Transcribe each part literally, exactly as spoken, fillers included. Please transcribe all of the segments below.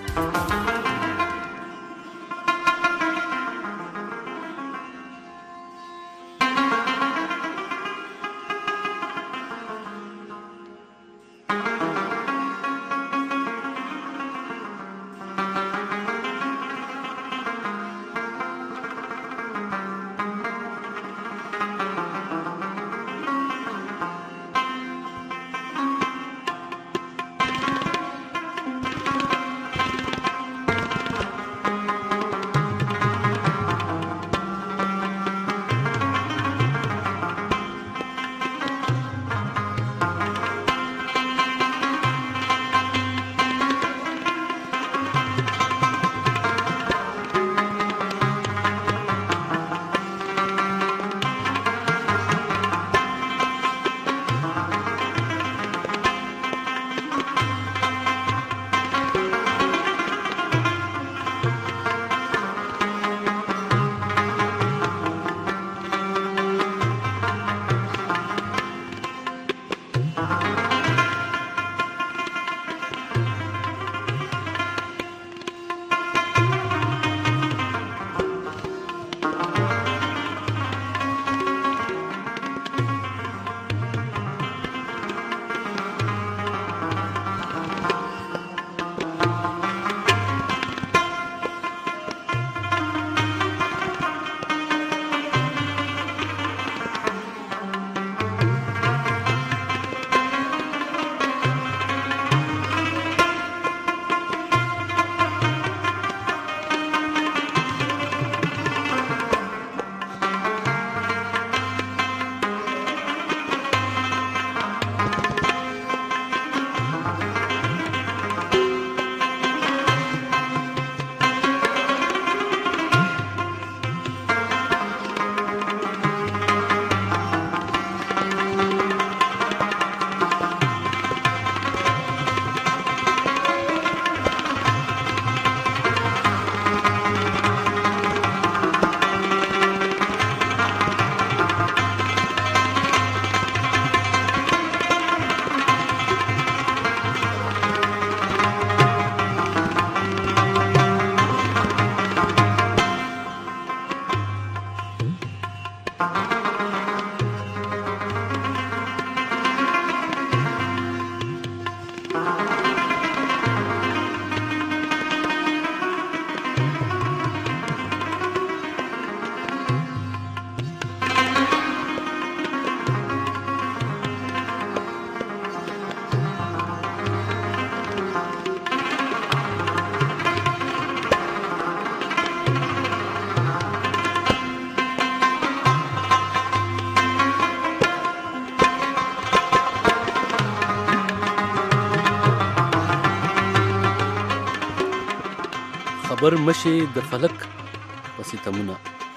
خبر مشي د فلک پسې تمونه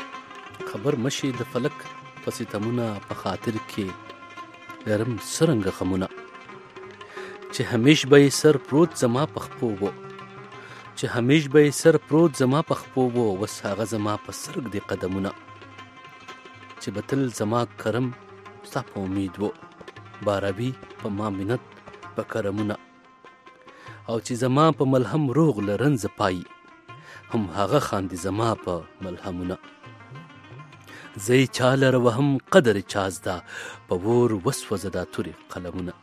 خبر مشي د فلک پسې تمونه په خاطر کې لرم سرنګ غمونه چې همیش به سر پروت زما په خپو وو چې همیش به سر پروت زما په خپو وو وس هغه زما په سرګ دی قدمونه چې بتل زما کرم ستا په امید وو بارابي په ما منت په کرمونه او چې زما په ملهم روغ لرنز پای هم هغه خاندي زما په ملهمونه زی چالر وهم قدر چازدا په ور وسوزدا توري قلمونه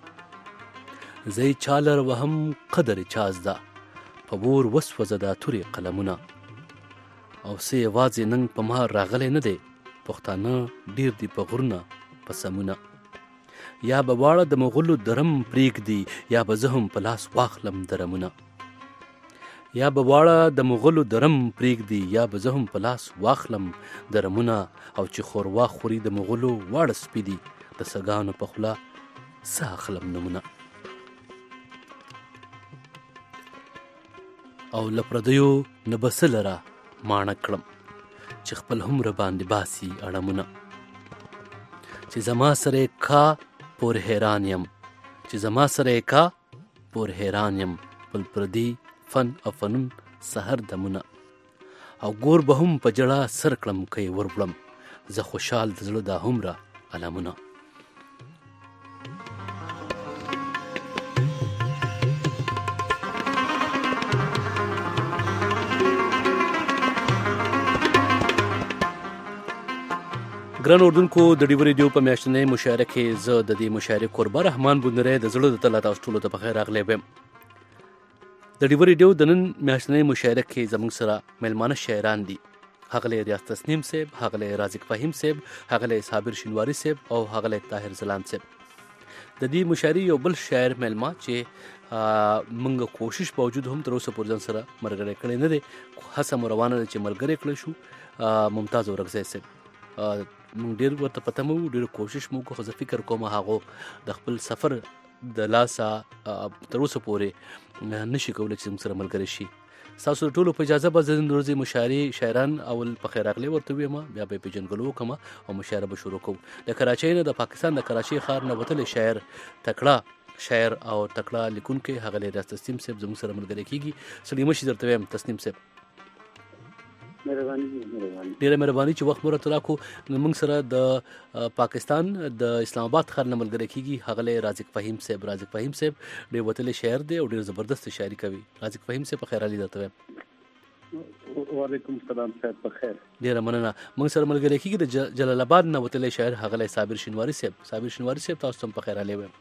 زی چالر وهم قدر چازدا په ور وسوزدا توري قلمونه او سي واځي نن په ما راغلې نه دی پښتانه ډیر دی په غرونه په سمونه یا به واړه د مغلو درم پریک دی یا به زهم په لاس واخلم درمونه یا به واړه د مغلو درم پریک دی یا به زهم په لاس واخلم درمونه او چې خوروا خوري د مغلو واړه سپیدي د سګانو په خلا ساخلم نمونه او لپردیو نبسل را مانه کړم چې خپل هم را باندې باسي اړمونه چې زما سره کا پور حیران یم چې زما سره کا پور حیران یم بل پردي فن او فنون سحر دمونه او ګور به هم په جړه سر کړم کوي ورولم زه خوشحال د زړه دا هم را علمونه ګران اردوونکو د ډیو ریډیو په میاشتنۍ مشاعره کې زه د دې مشاعرې قربا رحمان بندری د زړه د تله تاسو ټولو ته په خیر راغلی ویم. د ډیو ریډیو د نن میاشتنۍ مشاعره کې زموږ سره میلمانه شاعران دي. هغه ریاض تسنیم صاحب، هغه رازق فهیم صاحب، هغه صابر شینواری صاحب او هغه طاهر زلان صاحب. د دې مشاعرې یو بل شاعر میلمه چې موږ کوشش باوجود هم تر اوسه پورې ځان سره ملګری کړی نه دی، هڅه مو روانه ده چې ملګری کړی شو، ممتاز اورکزی صاحب. موږ ډېر ورته پته مو ډېر کوشش مو وکړو، خو زه فکر کوم هغو د خپل سفر د لاسه تر اوسه پورې نشي کولی چې موږ سره ملګری شي. ستاسو ټولو په اجازه به زه نن ورځې مشاعرې شاعران اول په خیر راغلی ورته ویم، بیا به یې پېژندګلو وکړم او مشاعره به شروع کوو. د کراچۍ نه، د پاکستان د کراچۍ ښار نه وتلی شاعر، تکړه شاعر او تکړه لیکونکی هغه ریاض تسنیم صاحب زموږ سره ملګری کېږي. سلیم شي درته وایم تسنیم صاحب، ډیره مهرباني چې وخت مو راته راکړو. موږ سره د پاکستان د اسلام آباد ښار نه ملګری کېږي هغه رازق فهیم صاحب. رازق فهیم صاحب ډېر وتلی شاعر دی او ډېر زبردست شاعري کوي. رازق فهیم صاحب په خیر علي درته وایم. وعلیکم السلام صاحب په خیر. ډیره مننه. موږ سره ملګری کېږي د جلال آباد نه وتلی شاعر هغه صابر شینواری صاحب. صابر شینواری صاحب تاسو هم په خیر علي وایم.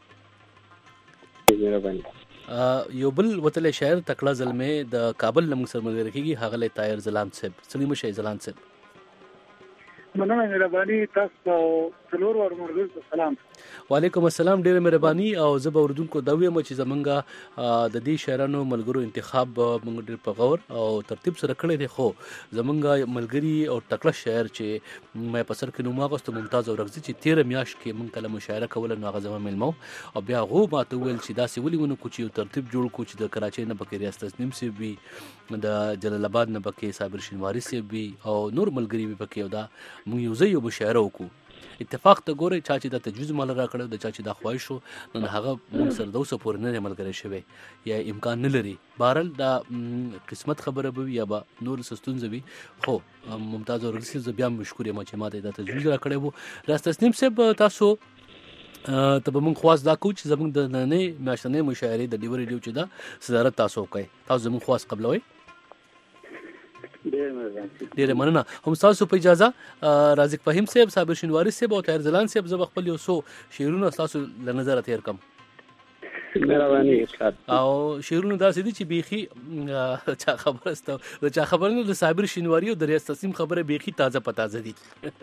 یو بل وتلی شاعر تکړه زلمی د کابل نه موږ سره ملګری کېږي هغه طاهر زلان صاحب. سلیم شي زلان صاحب. مننه مهرباني، تاسو څلور ور مرګ سلام. وعلیکم السلام. ډیره مهرباني. او زه به اردوونکو دا ویم چې زمونږ د دې شاعرانو ملګرو انتخاب موږ ډېر په غور او ترتیب سره کړی دی، خو زمونږ ملګري او تکړه شاعر چې مې په سر کې نوم واغوسته ممتاز اورکزي چې تېره میاشت کې موږ کله مشاعره کوله، نو هغه زما میلمه او بیا هغو ماته وویل چې داسې ولې ونه کړو چې یو ترتیب جوړ کړو چې د کراچۍ نه پکې ریاض تسنیم صاحب وي، د جلال آباد نه پکې صابر شینواری صاحب وي او نور ملګري وي پکې، او دا موږ یو ځای یو مشاعره وکړو. اتفاق ته ګورئ، چا چې دا تجویز ماله را کړی، د چا چې دا خواهش شو، نو هغه موږ سره د اوسه پورې نه دی ملګری شوی یا امکان نه لري. بهرحال دا قسمت خبره به وي یا به نور څه ستونزه وي، خو ممتاز اورکزي صاحب زه بیا هم مشکور یم چې ما ته دا تجویز را کړی و. ریاض تسنیم صاحب تاسو ته به موږ خواست دا کوو چې زموږ د نننۍ میاشتنۍ مشاعرې د ډیو ریډیو چې دا صدارت تاسو وکړئ. تاسو زموږ خواست قبلوئ. ډیره مننه. هم تاسو په اجازه رازق فهیم صاحب، صابر شینواری صاحب او طاهر زلان صاحب زه خپل یو څو شعرونه تاسو له نظره تیر کړم. مهرباني. او شعرونه داسې دي چې بیخي چا خبره است د چا خبره نه، د صابر شینواری او د ریاض تسنیم خبره بیخي تازه په تازه دي.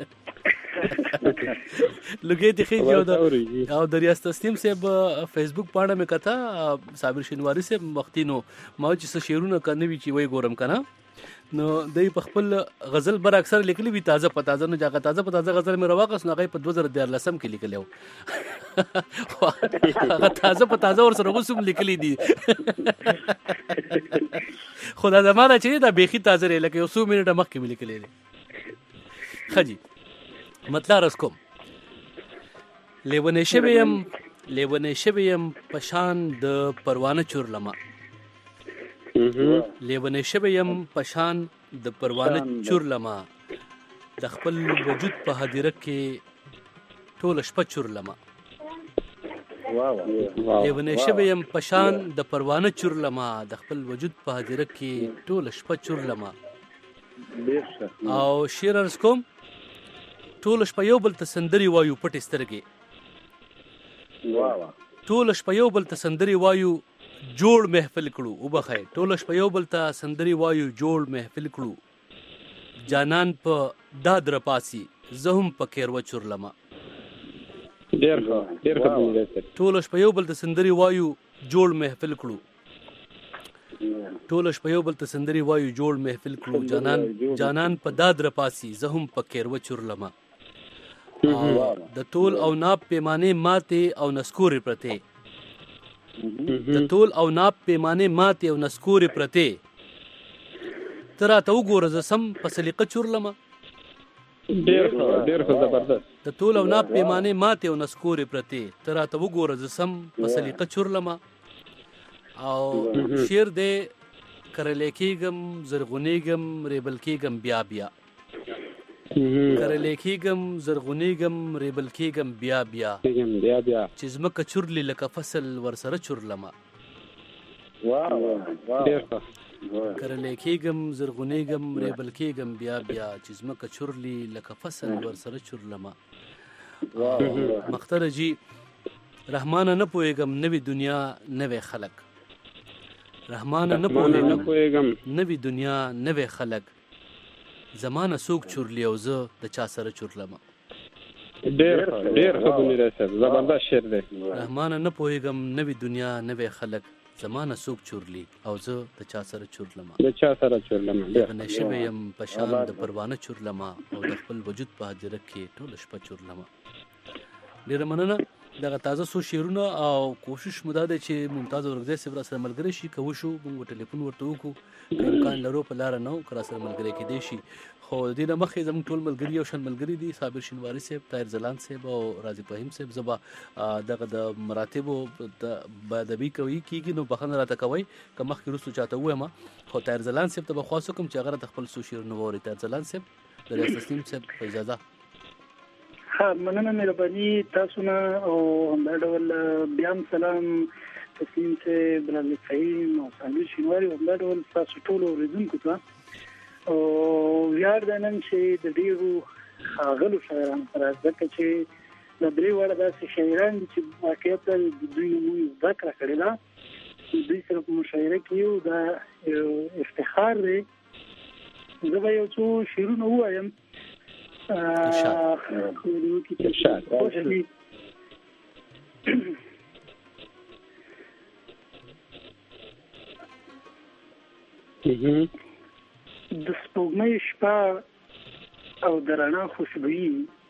لګې د خېږي او د ریاض تسنیم صاحب فیسبوک پاڼه مې کته صابر شینواری صاحب وختینو ما چې څه شعرونه کنه وی چې وای ګورم کنه، نو دای په خپل غزل بر اکثر لیکلی وی تازه په تازه، نو جګه تازه په تازه غزل مې رواقص نو هغه په دوه زره دیارلسم کې لیکلی و. هغه تازه په تازه ور سره وسوم لیکلی دي. خدا زمانه چې دا بیخي تازه لري لکه یو څو منټه مخکې مې لیکلی دي. خجی مطلب رس کوم لیونې شویم لیونې شویم پشان د پروانه چورلما، لیونې شویم پشان د پروانه چورلما، د خپل وجود په هدیره کې ټوله شپه چورلما. لیونې شویم پشان د پروانه چورلما، د خپل وجود په هدیره کې ټوله شپه چورلما. او شعر عرض کوم ټوله شپه یو بل ته سندرې وایو پټې سترګې، ټوله شپه یو بل ته سندرې وایو جوړ محفل کړو. وبخئ ټوله شپه یو بل ته سندرې وایو جوړ محفل کړو، جانان په داد رپاسي زه هم په کیرو چورلما. ډیر ښه ډیر ښه. ټوله شپه یو بل ته سندرې وایو جوړ محفل کړو، ټوله شپه یو بل ته سندرې وایو جوړ محفل کړو، جانان جانان په داد رپاسي زه هم په کیرو چورلما. د تول او ناب پیمانې ماتې او نسکورې پرتې، د تول او ناب پیمانې ماتې او نسکورې پرتې، ته راته وګوره زه سم په سلیقه چورلما. ډېر ښه ډېر ښه زبردست. د تول او ناب پیمانې ماتې او نسکورې پرتې، ته راته وګوره زه سم په سلیقه چورلما. او شعر دی کرلی کېږم زرغونېږم ریبل کېږم بیا بیا، کرلی کېږم زرغونېږم ریبل کېږم بیا بیا، چې ځمکه چورلي لکه فصل ورسره چورلمه. کرلی کېږم زرغونېږم ریبل کېږم بیا بیا چې ځمکه چورلي لکه فصل ورسره چورلمه مختره جي رحمانه نه پوهېږم نوې دنیا نوې خلک رحمانه نه پوهېږم نوې دنیا نوې خلک زمانه څوک چورلي او زه د چا سره چورلمه ډېر ډېر ښه بنیره صاحب زبردست شعر دی رحمانه نه پوهېږم نوې دنیا نوې خلک زمانه څوک چورلي او زه د چا سره چورلمه د چا سره چورلمه لیونی شوی یم په شان د پروانه چورلمه او د خپل وجود په هدیره کې ټوله شپه چورلمه ډېره مننه دغه تازه څو شعرونه او کوشش مو دا دی چې ممتاز اورکزی صاحب راسره ملګری شي که وشو موږ ټلیفون ورته وکړو که امکان لرو په لاره نه و که راسره ملګری کېدی شي خو د دې نه مخکې زموږ ټول ملګري یو شان ملګري دي صابر شینواري صاحب طاهر ځلاند صاحب او راضي فهیم صاحب زه به دغه د مراتبو د باادبي کوي کېږي نو بخښنه راته کوئ که مخکې وروستو چاته ووایم خو طاهر ځلاند صاحب ته به خواست وکړم چې هغه راته خپل څو شعرونه واوري طاهر ځلاند صاحب د ریاض تسنیم صاحب په اجازه ها مننه مهرباني تاسو نه او همدا ډول بیا هم سلام تسنیم صاحب راضي فهیم او صابر شینواري همدا ډول تاسو ټولو اورېدونکو ته او ویاړ دا نن چې د ډېرو ښاغلو شاعرانو سره ځکه چې د درې واړه داسې شاعران دي چې واقعیت د دوی مونږ زده کړه کړې ده دوی سره په مشاعره کې یو دا یو افتخار دی زه به یو څو شعرونه ووایم د سپوږمۍ شپه او د رڼا خوشبويي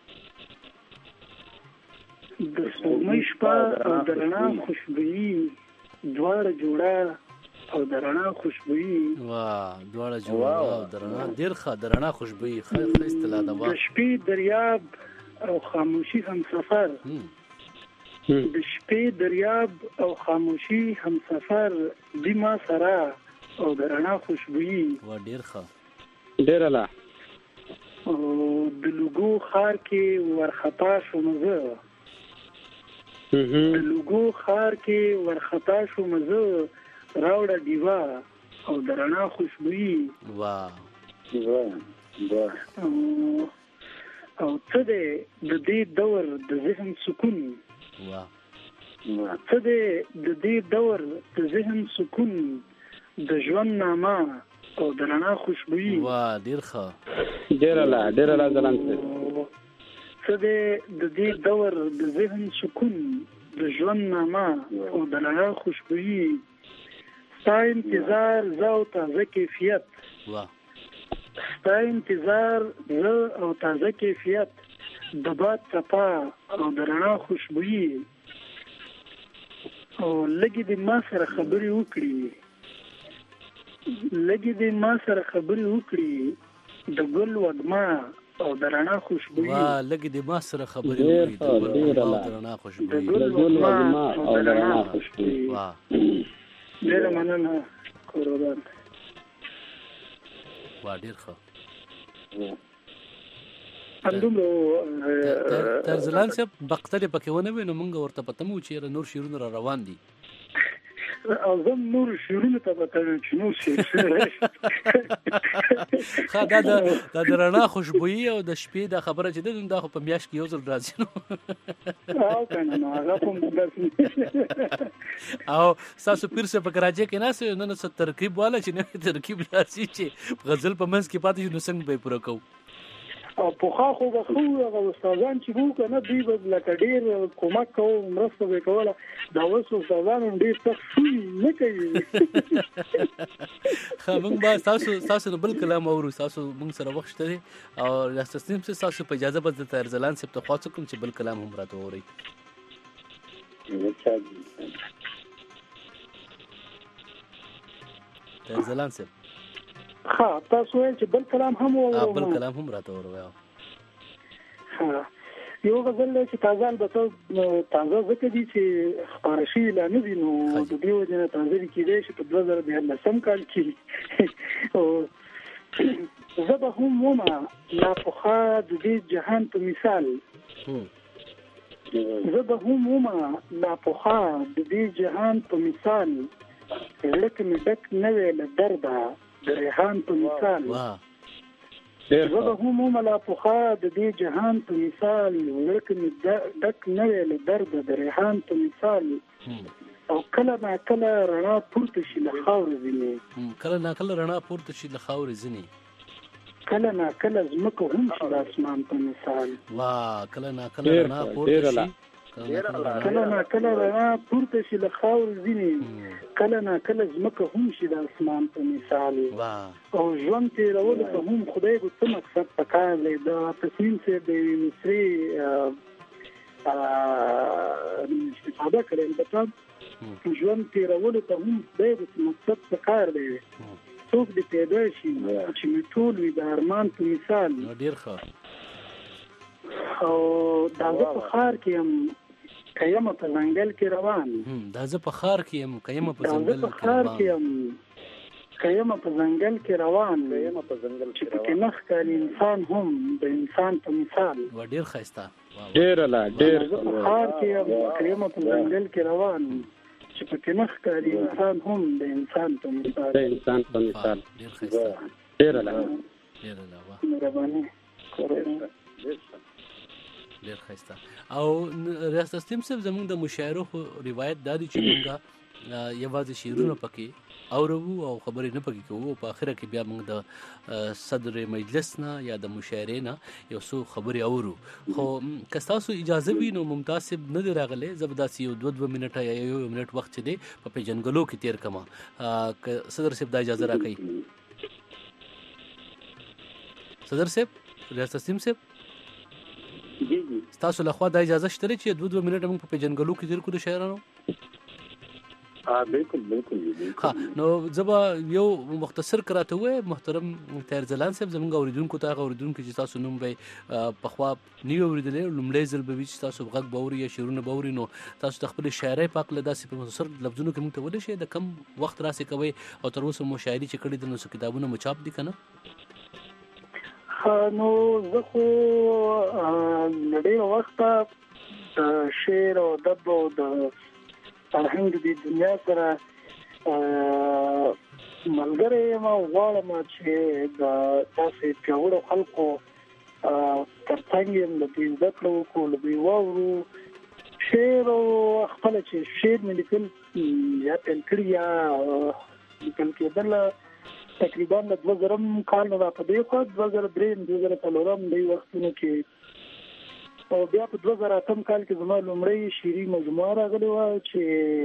د سپوږمۍ شپه او د رڼا خوشبويي دواړه جوړه او د رڼا خوشبويي واه دواړه جوړه او د رڼا ډېر ښه د رڼا خوشبويي ښه اصطلاح ده د شپې دریاب او خاموشي هم سفر د شپې دریاب او خاموشي هم سفر دی ما سره او د رڼا خوشبويي وا ډېر ښه ډېر لا او د لوګو خار کې ورخطا شوم زه د لوګو خار کې ورخطا شوم زه راوړه دیوا او د رڼا خوشبويي وا وا او څه د دې دور د ذهن سکون وا څه د دې دور د ذهن سکون د ژوند نامه او د رڼا خوشبويي وا ډېر ښه ډېر لا ډېر لا ځلان څه د دې دور د ذهن سکون د ژوند نامه او د رڼا خوشبويي ستا انتظار زه او تازه کیفیت وا ستا انتظار زه او تازه کیفیت د باد څپه او د رڼا خوشبويي او لګي د ما سره خبرې وکړي لګي د ما سره خبرې وکړي د ګل وږمه او د رڼا خوشبويي وا لګي د ما سره خبرې وکړي د ګل وږمه او د رڼا خوشبويي د ګل وږمه او د رڼا خوشبويي وا ډېر مننه قربان وا ډېر ښه همدومره طاهر ځلاند صاحب بخترې پکې ونه وي نو موږ ورته پته مو چې نور شعرونه را روان دي او زم نور شعرونه ته پته چې نور شعر ښه دا د د رڼا خوشبويي او د شپې دا خبره چې ده دا خو په میاشت کې یو ځل راځي نو او کنه نو هغه کوم داسې او ستاسو پیر صاحب په کراچۍ کې ناست نن څه ترکیب والا چې نوی ترکیب راځي چې غزل په منځ کې پاتې شي نو څنګه به یې پوره کوو او پوخا خو به خو هغه استادان چې وو که نه دوی به لکه ډېر کومک کوو مرسته به یې کوله دا اوس استادان هم ډېر سخت شوي نه کوي ښه موږ به ستاسو ستاسو نه بل کلام اورو ستاسو موږ سره وخت شته دی او ریاض تسنیم صاحب ستاسو په اجازه به د طاهر ځلاند صاحب ته خواست وکړم چې بل کلام هم راته واورئ طاهر ځلاند صاحب ها تاسو وایئ چې بل کلام هم واورو بل کلام هم راته واورئ ها یو غزل چې تازه البته تازه ځکه دي چې خپاره شوي لا نه دي نو د دې وجې نه تازه دي کېدی شي په دوه زره دیارلسم کال کې زه به هم ومه لا پخوا د دې جهان په مثال زه به هم ومه لا پخوا د دې جهان په مثال زړه کې مې ډک نه وی له درده د ریحان په مثال زه به هم ومله پخوا د دې جهان په مثال زړه کې مې ډک نه وی له درده د ریحان په مثال او کله ناکله رڼا پورته شي له خاورې ځینې کله ناکله رڼا پورته شي له خاورې ځینې کله ناکله ځمکه هم شي د اسمان په مثال وا کله ناکله رڼا پورته شي کله ناکله رڼا پورته شي له خاورې ځینې کله ناکله ځمکه هم شي د اسمان په مثال او ژوند تېرولو ته هم خدای به څه مقصد پکار دی د تسنیم صاحب د یوې مصري استفاده کړې البته ژوند تېرولو ته هم خدای به څه مقصد پکار دی څوک دې پیدا شي چې مې ټول وي د ارمان په مثال ډېر ښه او دا زه په ښار کې یم که یم په ځنګل کې روان دا زه په ښار کې یم که یم په ځنګل کې روان که یم په ځنګل کې روان چې پکې نه ښکاري انسان هم د انسان په مثال ډېر ښایسته ډېر لا ډېر زه په ښار کې یم که یم په ځنګل کې روان چې پکې نه ښکاري انسان هم د انسان په مثال د انسان په مثال ډېر ښایسته ډېر لا ډېر لا مهرباني ډېر ښایسته او ریاست تسنیم صاحب زموږ د مشاعرو روایت دا دی چې موږ یوازې شعرونه پکې اورو او خبرې نه پکې کوو په اخره کې بیا موږ د صدر مجلس نه یا د مشاعرې نه یو څو خبرې اورو خو که ستاسو اجازه وي نو ممتاز صاحب نه دی راغلی زه به داسې یو دوه دوه منټه یا یو یو منټ وخت چې دی په پیژنګلو کې تېر کړم که صدر صاحب دا اجازه راکوي صدر صاحب ریاست تسنیم صاحب ستاسو لخوا دا اجازه شته چې دوه دوه منټه موږ په پیژنګلو کې تېر کړو د شاعرانو بالکل بالکل ها نو زبا یو مختصر کراته وای محترم طاهر ځلاند صاحب زمونږ اوریدونکو ته اوریدونکو چې تاسو نوم به په خوا نیو اوریدلې لومړی ځل به چې تاسو غږ باوري یا شعرونه باوري نو تاسو د خپل شاعرۍ په اړه داسې په مختصر لفظونو کې موږ ته ولې شي د کم وخت راسي کوي او تر اوسه مو شاعري چې کړې د نو کتابونه مو چاپ دي کنه نو زه خو ډېر وخت شعر او ادب او د فرهنګ د دنیا سره ملګری یم او غواړم چې د داسې پیاوړو خلکو ترڅنګ یم د دې زده کړو وکړو له دوی واورو شعر او خپله چې شعر مې لیکل یا پیل کړي یا لیکل کېدل تقریبا د دوه زرم کال نه په دې خوا دوه زره درېیم دوه زره څلورم دې وختونو کې او بیا په دوه زره اتم کال کې زما لومړی شعري مجموعه راغلې وه چې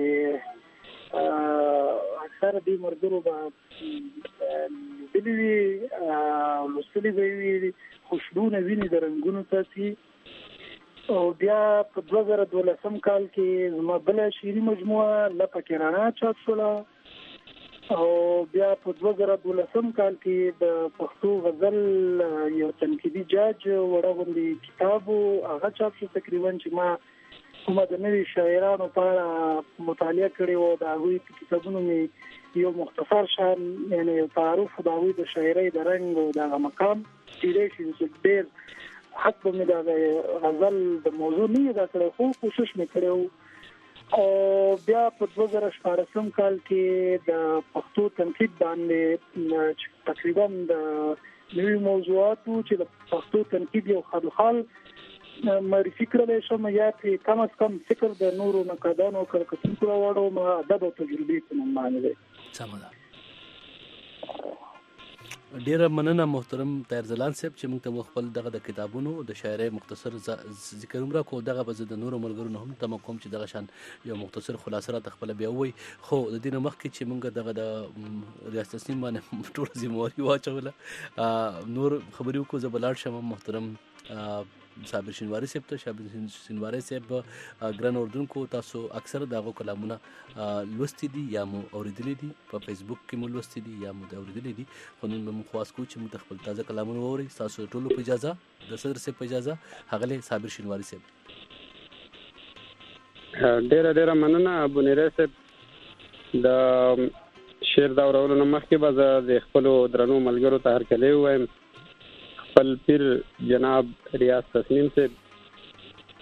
اکثره دې ملګرو به لیدلي وي لوستلي به یې وي خوشبونه ویني د رنګونو تاسې او بیا په دوه زره دولسم کال کې زما بله شعري مجموعه لپه کې رڼا چاپ شوله او بیا په دوه زره دولسم کال کې د پښتو غزل یو تنقیدي جاج وړه غوندې کتاب و هغه چاپ شو تقریبا چې ما کومه د نوي شاعرانو په اړه مطالعه کړې وه د هغوی په کتابونو مې یو مختصر شان یعنې یو تعارف د هغوی د شاعرۍ د رنګ او د هغه مقام تېری شي چې ډېر حق به مې د غزل د موضوع نه یې دا کړی خو کوشش مې کړی و او بیا په دوه زره شپاړسم کال کې د پښتو تنقید باندې تقریبا د نوي موضوعاتو چې د پښتو تنقید یو خدوخال معرفي کړلی شم یا پرې کم از کم فکر د نورو نقادانو او کتونکو راوړو ما ادب او تجربې په نوم باندې دی. سمه ده. ډیره مننه محترم طاهر ځلاند صاحب چې موږ ته خپل دغه د کتابونو د شاعرۍ مختصر ذکر عمره کو دغه به د نورو ملګرو نه هم تم کوم چې دغه شان یو مختصر خلاصه را تخپل بیا وای خو د دې نه مخکې چې موږ دغه د ریاست تسنیم باندې ټول ذمہواری واچوله نور خبرې وکړو زه بلاړ شم محترم صابر شینواری صاحب ته صابر شینواری صاحب ګران اردوونکو تاسو اکثر دغه کلامونه لوستي دي یا مو اوریدلي دي په فیسبوک کې مو لوستي دي یا مو اوریدلي دي خو نن موږ خواست کوو چې موږ خپل تازه کلامونه واوري تاسو ټول په اجازه د صدر صاحب په اجازه هغه صابر شینواری صاحب ډېر ډېر مننه ابو نیر صاحب د شعر دا اورولو نه مخکې به زه د خپلو درنو ملګرو ته هرکلی ووایم خپل پیر جناب ریاض تسنیم صاحب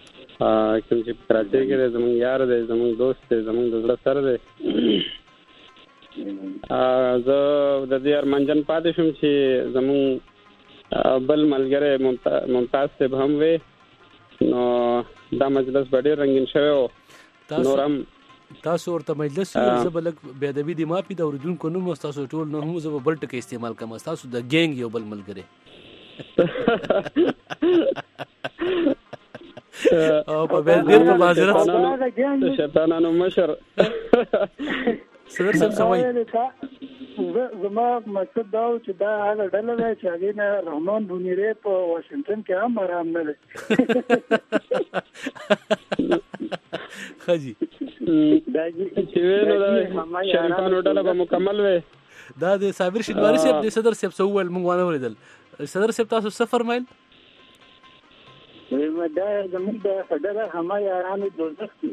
کوم چې کراچۍ کې دی زموږ یار دی زموږ دوست دی زموږ د زړه سر دی زه د دې ارمنجن پاتې شوم چې زمون بل ملګری ممتاز صاحب هم وي نو دا مجلس ډېر رنگین شوی او نورم تاسو ورته مجلس یو زبلک بیا د ویډیو ماپی د اوریدونکو نوم تاسو ټول نو هم زب بل ټکی استعمال کوم تاسو د ګینګ یو بل ملګری او په ډېر په بازار شیطانانو مشر صدر صاحب سوي زما مقصد دا و چې دا هغه ډله ده چې هغې نه رحمان بونیری په واشنګټن کې هم آرام نه دی ښه جي چې ویلو دا شریفانو ډله به مکمل وي دا د صابر شینواري صاحب د صدر صاحب څه وویل موږ وانه اورېدل صدر صاحب تاسو څه فرمایل دا زموږ د ډله همه یارانو دوزخ دي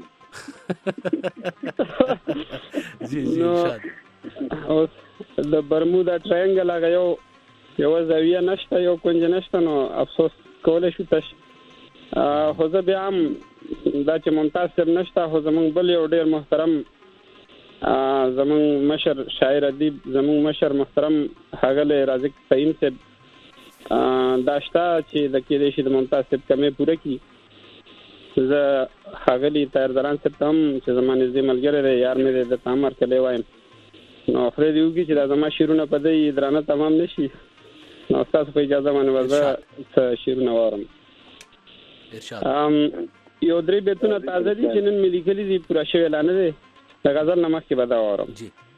جی جی ارشاد اوس د برمودا ټراینګل هغه یو یو زاویه نشته یو کونج نشته نو افسوس کولای شو تاسو خو زه بیا هم دا چې ممتاز صاحب نشته خو زمونږ بل یو ډېر محترم زمونږ مشر شاعر ادیب زمونږ مشر محترم ښاغلی رازق فهیم صاحب دا شته چې د کېدای شي د ممتاز صاحب کمې پوره کړي زه ښاغلي طاهردران صاحب ته هم چې زما نږدې ملګری دی یار مې دی درته هم هرکلی وایم نو خدای دې وکړي چې دا زما شعرونه په دې درانه تمام نه شي نو ستاسو په اجازه باندې به زه څه شعرونه واورم یو درې بیتونه تازه دي چې نن مې لیکلي دي پوره شوي لا نه دی د غزل نه مخکې به دا واورم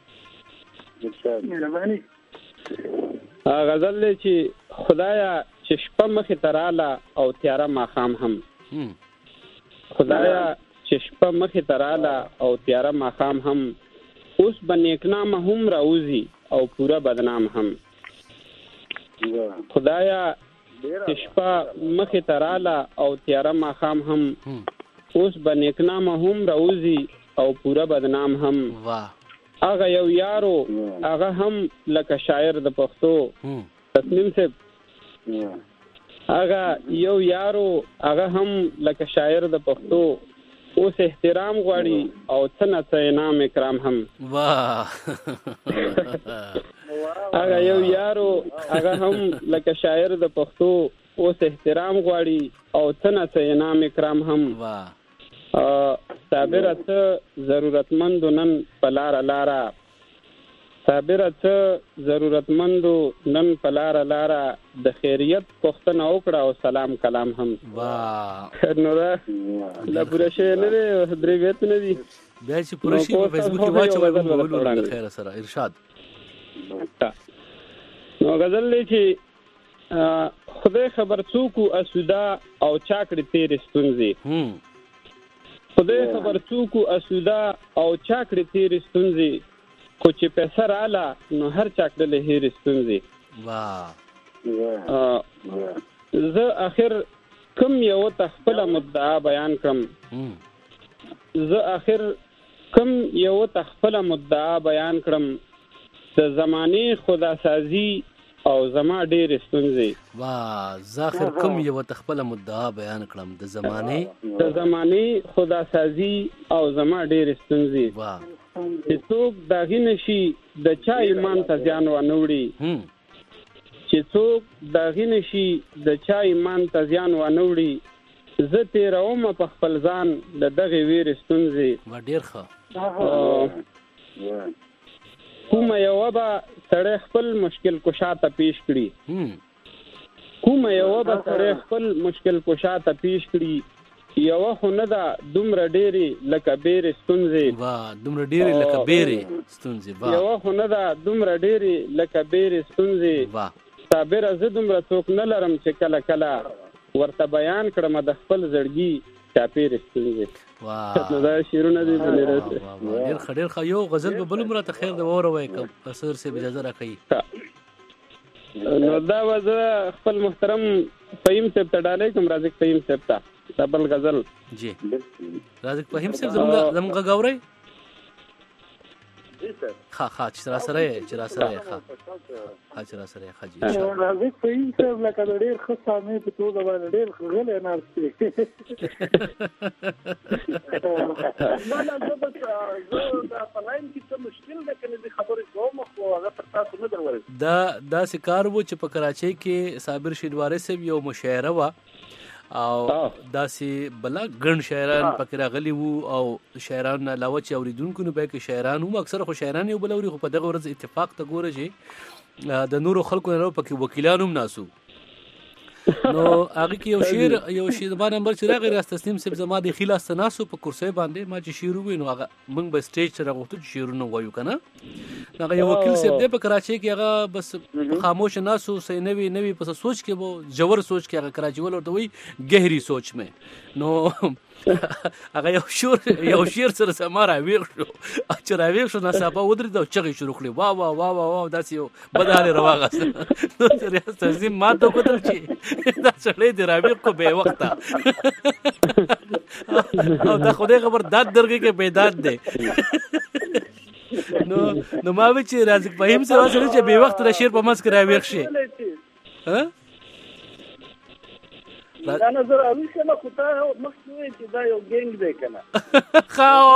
مهرباني غزل دی چې خدایا چې شپه مخې ته راله او تیاره ماښام هم خدایا چې شپه مخې ته راله او تیاره ماښام هم اوس به نیکنامه هم راوځي او پوره بدنام هم خدایا چې شپه مخې ته راله او تیاره ماښام هم اوس به نیکنامه هم راوځي او پوره بدنام هم هغه یو یارو هغه هم لکه شاعر د پښتو تسنیم صاحب هغه یو یارو هغه هم لکه شاعر د پښتو اوس احترام غواړي او څه نه څه انعام اکرام هم واه هغه یو یارو هغه هم لکه شاعر د پښتو اوس احترام غواړي او څه نه څه انعام اکرام هم واه صابره څه ضرورتمندو نن په لاره لاره صابره څه ضرورتمندو نن په لاره لاره د خیریت پوښتنه وکړه او سلام کلام هم واه نو دا لا پوره شی نه دی درې بیت نه دي بیا چې پوره شي په فیسبوک کې واچوي به ولول خیر سره ارشاد نو غزل دی چې خدای خبر څوک اسودا او چاکړې تیر ستونزې خدای خبر څوک اسودا او چاکړې تیر ستونزې خو چې پیسې رااله نو هر چاکړې هیر ستونزې واه زه اخر کم یو تخپل مدعا بیان کړم زه اخر کم یو تخپل مدعا بیان کړم د زمانه خدا سازي او زما ډېر ستونزې واه زاخر کم یو تخپل مدعا بیان کړم د زمانه د زمانه خدا سازي او زما ډېر ستونزې واه چې څوک داغې نشي د چا ایمان ته ځان ونوړي چې څوک داغې نشي د چا ایمان ته ځان ونوړي زه تیروم په خپل ځان د دغې ویرې ستونزې وا ډېر ښه کومه یوه به سړی خپل مشکل کشا ته پیش کړي کومه یوه به سړی خپل مشکل کشا ته پیش کړي یوه خو نه ده دومره ډېرې لکه بیرې ستونزې واه دومره ډېرې لکه بیرې ستونزې واه یوه خو نه ده دومره ډېرې لکه بیرې ستونزې واه صابره زه دومره څوک نه لرم چې کله کله ورته بیان کړم د خپل زړګي چاپېرې ستونزې واه نو دا شعرونه دي ډېر ښه ډېر ښه یو غزل به بل عمره ته خیر د واوروئ که صدر صاحب اجازه راکوي نو دا به زه خپل محترم فهیم صاحب ته ډالۍ کوم رازق فهیم صاحب ته دا بل غزل جی رازق فهیم صاحب زمونږ زمونږ غږ اورئ ها ها چې را سره چې را سره ها ها چې را سره ښه جی راځي فین صاحب لکه ډېر ښه سامي په توګه باندې ډېر غلې ناست دي نه نه زه بس زه دا په لاین کې څه مشکل ده کنه د خبرې کوم خو هغه پر تاسو نه درولم دا دا کار و چې په کراچۍ کې صابر شینواری صاحب یو مشاعره وه او داسې بلا ګڼ شاعران پکې راغلي وو او شاعران نه علاوه چې اورېدونکو نه پکې شاعران هم اکثره خو شاعران یو بل اوري خو په دغه ورځ اتفاق ته ګوره چې د نورو خلکو نه پکې وکیلان هم ناسو نو هغه کې یو شعر یو شعر باندې نمبر چې راغی راست تسلیم صاحب زما د خلاص تناسو په کرسي باندې ما چې شعر وینو هغه موږ به سټیج سره غوښتو چې شعرونه وایو کنه هغه یو وکیل صاحب دی په کراچۍ کې هغه بس خاموش ناسو سې نوی نوی پس سوچ کې وو جوور سوچ کې هغه کراچۍ ول ورته وی گہری سوچ مې نو هغه یو شعر یو شعر سره سماره ویښ شو چې را ویښ شو ناڅاپه ودرېد او چغې شروع کړې واه واه واه واه داسې یو بد حالې راواغسته نو ریاست عظیم ما ته وکتل چې دا سړی دې را ویښ کو بې وخته او دا خدای خبر داد درګې کې بیداد دی نو نو ما وی چې رازق فهیم سره وسره چې بې وخت را شعر په منځ کې را ویښ شي ها دا نظر اوی سم خو ته مخکې چې دا یو ګینګ دی کنه خاو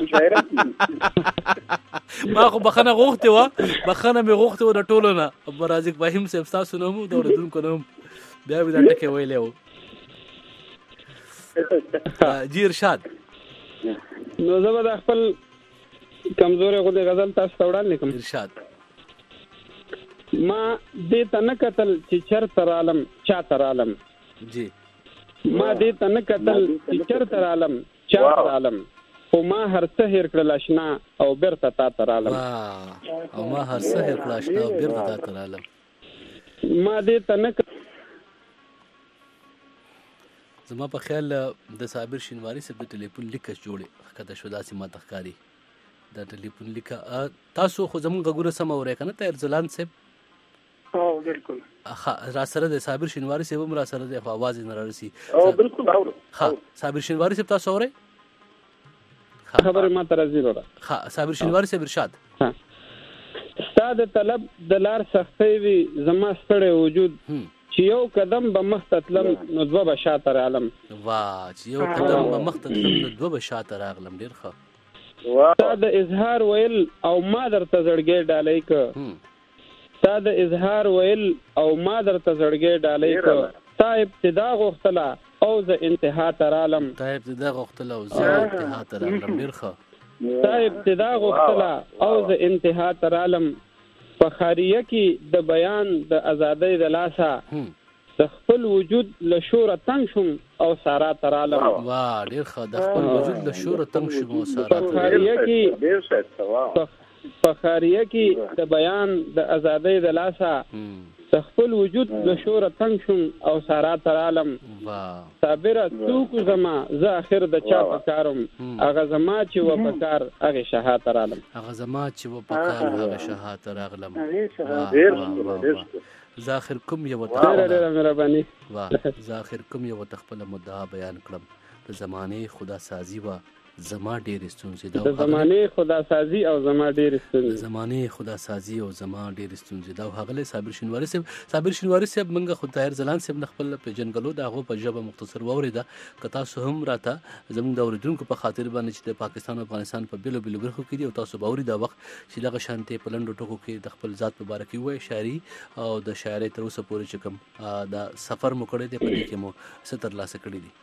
ما خو بخنه غوښته و بخنه مې غوښته و د ټولو نه رازق فهیم صاحب تاسو نه مو د اوریدونکو نه بیا به دا ټکي ویلې و جی ارشاد نو زه به د خپل کمزوري غو د غزل تاسو ته وړاندې کوم ارشاد ما دې ته نه کتل چې چرته رالم چاته رالم جی ما دې ته نه کتل چې چرته رالم چاته رالم خو ما هر څه هېر کړل اشنا او بیرته تا ته رالم او ما هر څه هېر کړل اشنا او بیرته تا ته رالم ما دې ته نه زما په خیال د صابر شینواری صاحب د ټلیفون لیکه جوړې کده شو داسې ما تخکاری د ټلیفون لیکه تاسو خو زمونږ غوړه سم اورې کنه ته ارزلان صاحب او بالکل را سره د صابر شینواری صاحب هم را سره د आवाज نه راسي او بالکل اورو ها صابر شینواری صاحب تاسو اورئ خبره ما تر زیرو را ها صابر شینواری صاحب ارشاد ها استاد طلب د لار سختي وي زما ستړي وجود چې یو قدم به مختتلم نو دوه به شاته رالم وا چې یو قدم به مختتلم نو دوه به شاته راغلم ډیر ښه تا د اظهار ویل او ما درته زړګي ډالۍ ک تا د اظهار ویل او ما درته زړګي ډالۍ ک تا ابتدا غوښتله او زه انتها ترالم تا ابتدا غوښتله او زه انتها ترالم ډیر ښه تا ابتدا غوښتله او زه انتها ترالم په خاریه کې د بیان د ازادۍ د لاسه د خپل وجود له شوره تنگ شوم او سارا ترالم وا ډیر ښه د خپل وجود له شوره تنگ شوم او سارا په خاریه کې په خاریه کې د بیان د ازادۍ د لاسه د خپل وجود له شوره تنگ شوم او سارا ترالم وا صابره څوک زما زه اخر د چا پکارم هغه زما چې و پکار هغه شهادت ترالم هغه زما چې و پکار هغه شهادت ترالم زاخر کوم یو ډېر مهرباني وا زاخر کوم یو تخپل مدعا بیان کړم د زمانه خدا سازی وا زما ډېر ستونزې دا د زمانه خدا سازی او زما ډېر ستونزې د زمانه خدا سازی او زما ډېر ستونزې دا هغه صابر شینواری صاحب صابر شینواری صاحب منګه خو طاهر زلان صاحب خپل په جنګلو دا غو په ژبه مختصر ووريده کتا سو هم راته زموږ د اوریدونکو په خاطر باندې چې د پاکستان او افغانستان په بیلو بیلو برخو کې دي او تاسو باوري دا وخت چې دغه شانته په لندو ټکو کې د خپل ذات مبارکي وای شاعري او د شاعري تر اوسه پورې چې کوم دا سفر مو کړی دی په دې کې مو ستر لاسه کړی دي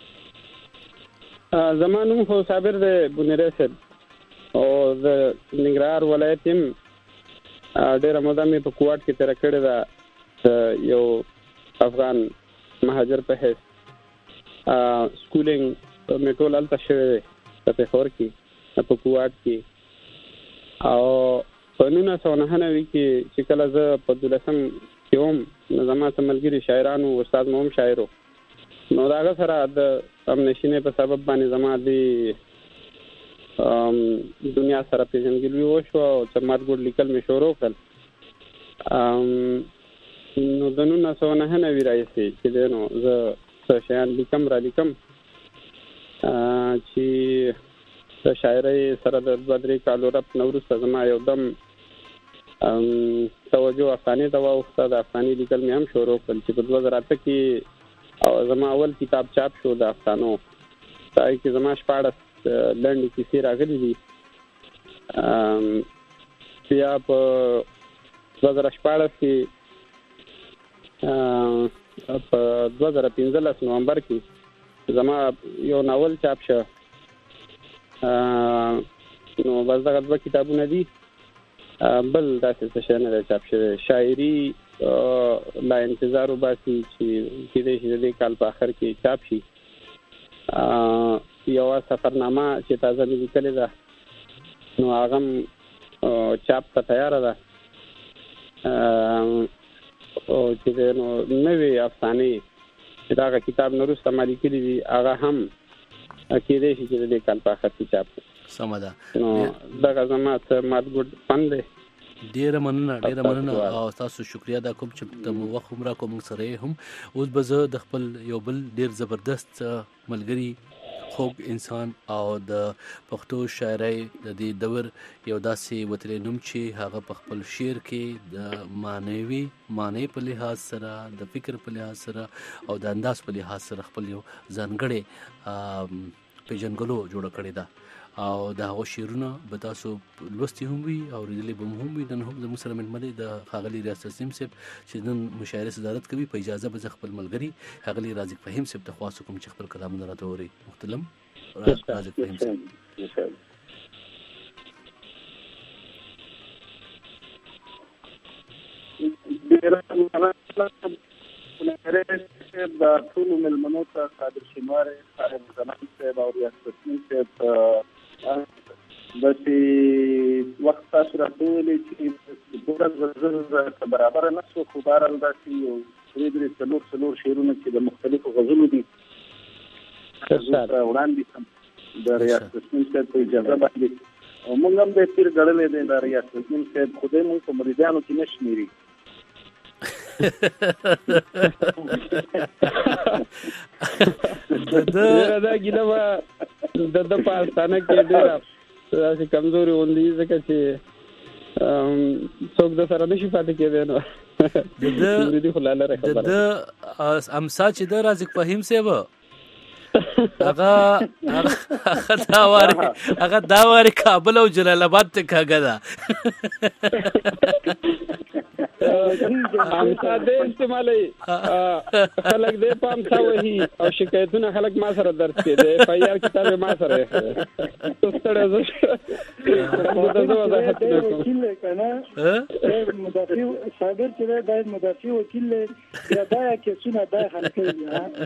زمانو خو صابر د بنیره سره او د ننګرهار ولایت هم ډېر موده مې په کوټ کې تیر کړی دا یو افغان مهاجر په هیڅ سکولینګ مې ټول هلته شوی دی په پېښور کې په کوټ کې او په نولس سوه نهه نوي کې چې کله زه په دولسم کې وم نو زما څه ملګري شاعرانو استاد مو هم شاعر و نو د هغه سره د امنشینې په سبب باندې زما د دنیا سره پیژندګلوي وشوه او څه ماتګوډ لیکل مې شروع کړل نو د نولس سوه نهه نوي راهیسې چې دی نو زه څه شیان لیکم را لیکم چې د شاعرۍ سره د دوه درې کالو ربط نه وروسته زما یو دم توجه افسانې ته واوښته. د افسانې لیکل مې هم شروع کړل چې په دوه زره اته کې او زما اول کتاب چاپ شو د افسانو. هغې کې زما شپاړس لنډې کیسې راغلي دي. بیا په دوه زره شپاړس کې په دوه زره پنځلس نومبر کې زما یو ناول چاپ شه. نو بس دغه دوه کتابونه دي، بل داسې څه شی نه دی چاپ شوی. شاعري لا انتظار وباسي چې کېدای شي د دې کال په آخر کې چاپ شي. یوه سفرنامه چې تازه مې لیکلې ده نو هغه هم چاپ ته تیاره ده. او چې دی نو نوې افسانې چې د هغه کتاب نه وروسته ما لیکلي دي هغه هم کېدای شي چې د دې کال په آخر کې چاپ کړي. سمه ده. نو دغه زما څه مادګوډ فن دی. ډیره مننه ډیره مننه او تاسو شکریا دا کوم چې د وخت هم را کوم سره هم. اوس به زه د خپل یو بل ډیر زبردست ملګری خوږ انسان او د پښتو شاعرۍ د دې دور یو داسې وتلی نوم چې هغه په خپل شعر کې د معنوي معنی په لحاظ سره، د فکر په لحاظ سره او د انداز په لحاظ سره خپل یو ځانګړی پیژنګلو جوړه کړې ده. او د هغو شعرونه به تاسو لوستي هم وي او اوریدلي به هم وي. نن هم زموږ سره مېلمه دی د ښاغلي ریاض تسنیم صاحب چې نن مشاعرې صدارت کوي. په اجازه به زه خپل ملګري ښاغلي رازق فهیم صاحب ته خواست وکړم چې خپل کلامونه راته ووایي. محترم رازق فهیم صاحب. د ټولو مېلمنو ته قادر شینواری صاحب، زمان صاحب او ریاض تسنیم صاحب داسې وخت تاسو راته وویلې چې دومره زر که برابره نه شو، خو بهرحال داسې یو درې درې څلور څلور شعرونه چې د مختلفو غزلو دي وړاندې کړم د ریاض تسنیم صاحب په اجازه باندې. او موږ هم د پیر ګړلی دی د ریاض تسنیم صاحب، خدای موږ په مریدانو کې نه شمېري. دا ګیله به د ده په آستانه کې ډېره داسې کمزوري غوندي ځکه چې څوک د سره نشي پاتې کېدی. نو د ده امسا چې ده رازق فهیم صاحب هغه هغه دا وارې کابل او جلال آباد ته کاږه ده. امسا دې استعمالوي، خلک دې په امسا وهي او شکایتونه خلک ما سره درد کوي. د اف آی آر کتاب ما سره ستړی زه وکیل دی که نه، مدافع صابر چې دی باید مدافع وکیل دی یا دا کیسونه دا حل کوي.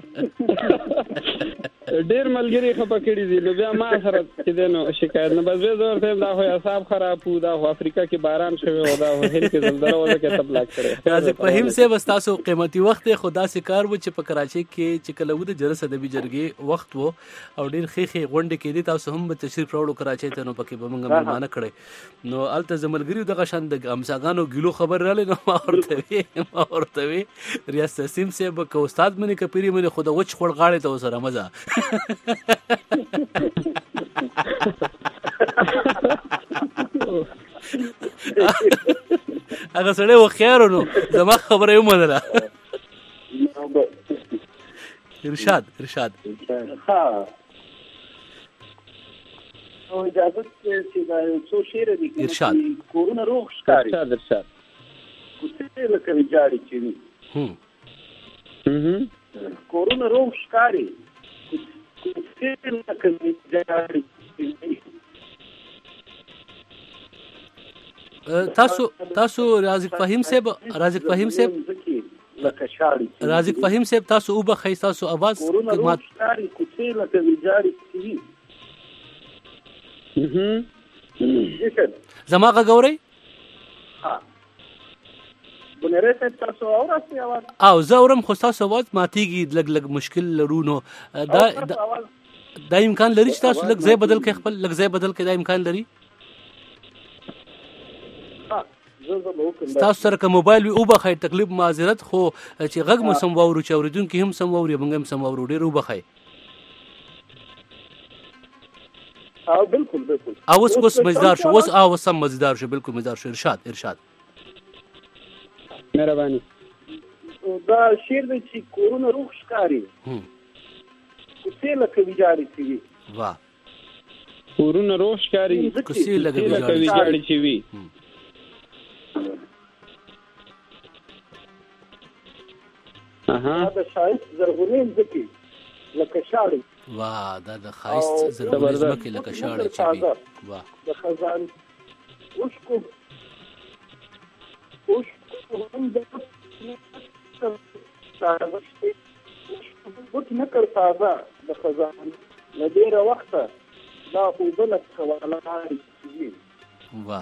ډېر ملګري خفه کړي دي نو بیا ما سره چې دی نو شکایت نه. بس زه ورته وایم دا خو اعصاب خراب وو، دا خو افریقا کې باران شوی او دا خو هند کې زلزله وه ځکه تبلاک کړی. رازق فهیم صاحب ستاسو قیمتي وخت دی، خو داسې کار و چې په کراچۍ کې چې کله و د جرس ادبي جرګې وخت و او ډېر ښې ښې غونډې کېدې، تاسو هم به تشریف راوړو کراچۍ ته، نو پکې به موږ مېلمانه کړی. نو هلته زه ملګري دغه شان د امساګانو ګیلو خبر راغلی. نو ما ورته وې ما ورته وې ریاض تسنیم صاحب که استاد منې که پیري منې خو د وچ خوړ غاړې ته ورسره مزه. هغه سړی هوښیار نو زما خبره یې ومنله. ارشاد ارشاد او اجازه چې دا څو شعر دي ارشاد. کورونه روغ ښکاري، ارشاد ارشاد کوڅې لکه ویجاړې چې وي، کورونه روغ ښکاري، کوڅې لکه ویجاړې چې وي. تاسو تاسو رازق فهیم صاحب رازق فهیم صاحب رازق فهیم صاحب تاسو او بخی تاسو आवाज خدمات کوڅې لکه ویجاړې چې وي. زما غوړی بنره صاحب تاسو اورئ आवाज او زه اورم خو تاسو आवाज ماتيږي لګ لګ مشکل لرونو. دا دا امکان لري چې تاسو لګ ځای بدل کړئ، خپل لګ ځای بدل کړئ، دا امکان لري. تاسو سره که موبایل وي او بخای تکلیف معذرت، خو چې غږ مو سم واورو چې اوریدونکي هم سم واوري موږ هم سم واورو. ډېر وبخای. او بالکل بالکل اوس اوس مزدار شو اوس او سم مزدار شو بالکل مزدار شو. ارشاد ارشاد مهرباني. دا شعر دی چې کورونه روح ښکاري کوڅې لکه ویجاړې شوي. واه کورونه روح ښکاري کوڅې لکه ویجاړې شوي. دا د ښایست زرغونې مځکې لکه شاړې. واه دا د ښایست زرغونې مځکې لکه شاړې چې وي. واه د خزان اوښکو اوښکو هم د بوت نکړ تازه د خزان له ډېره وخته دا اوبه لکه ولاړې شوي. واه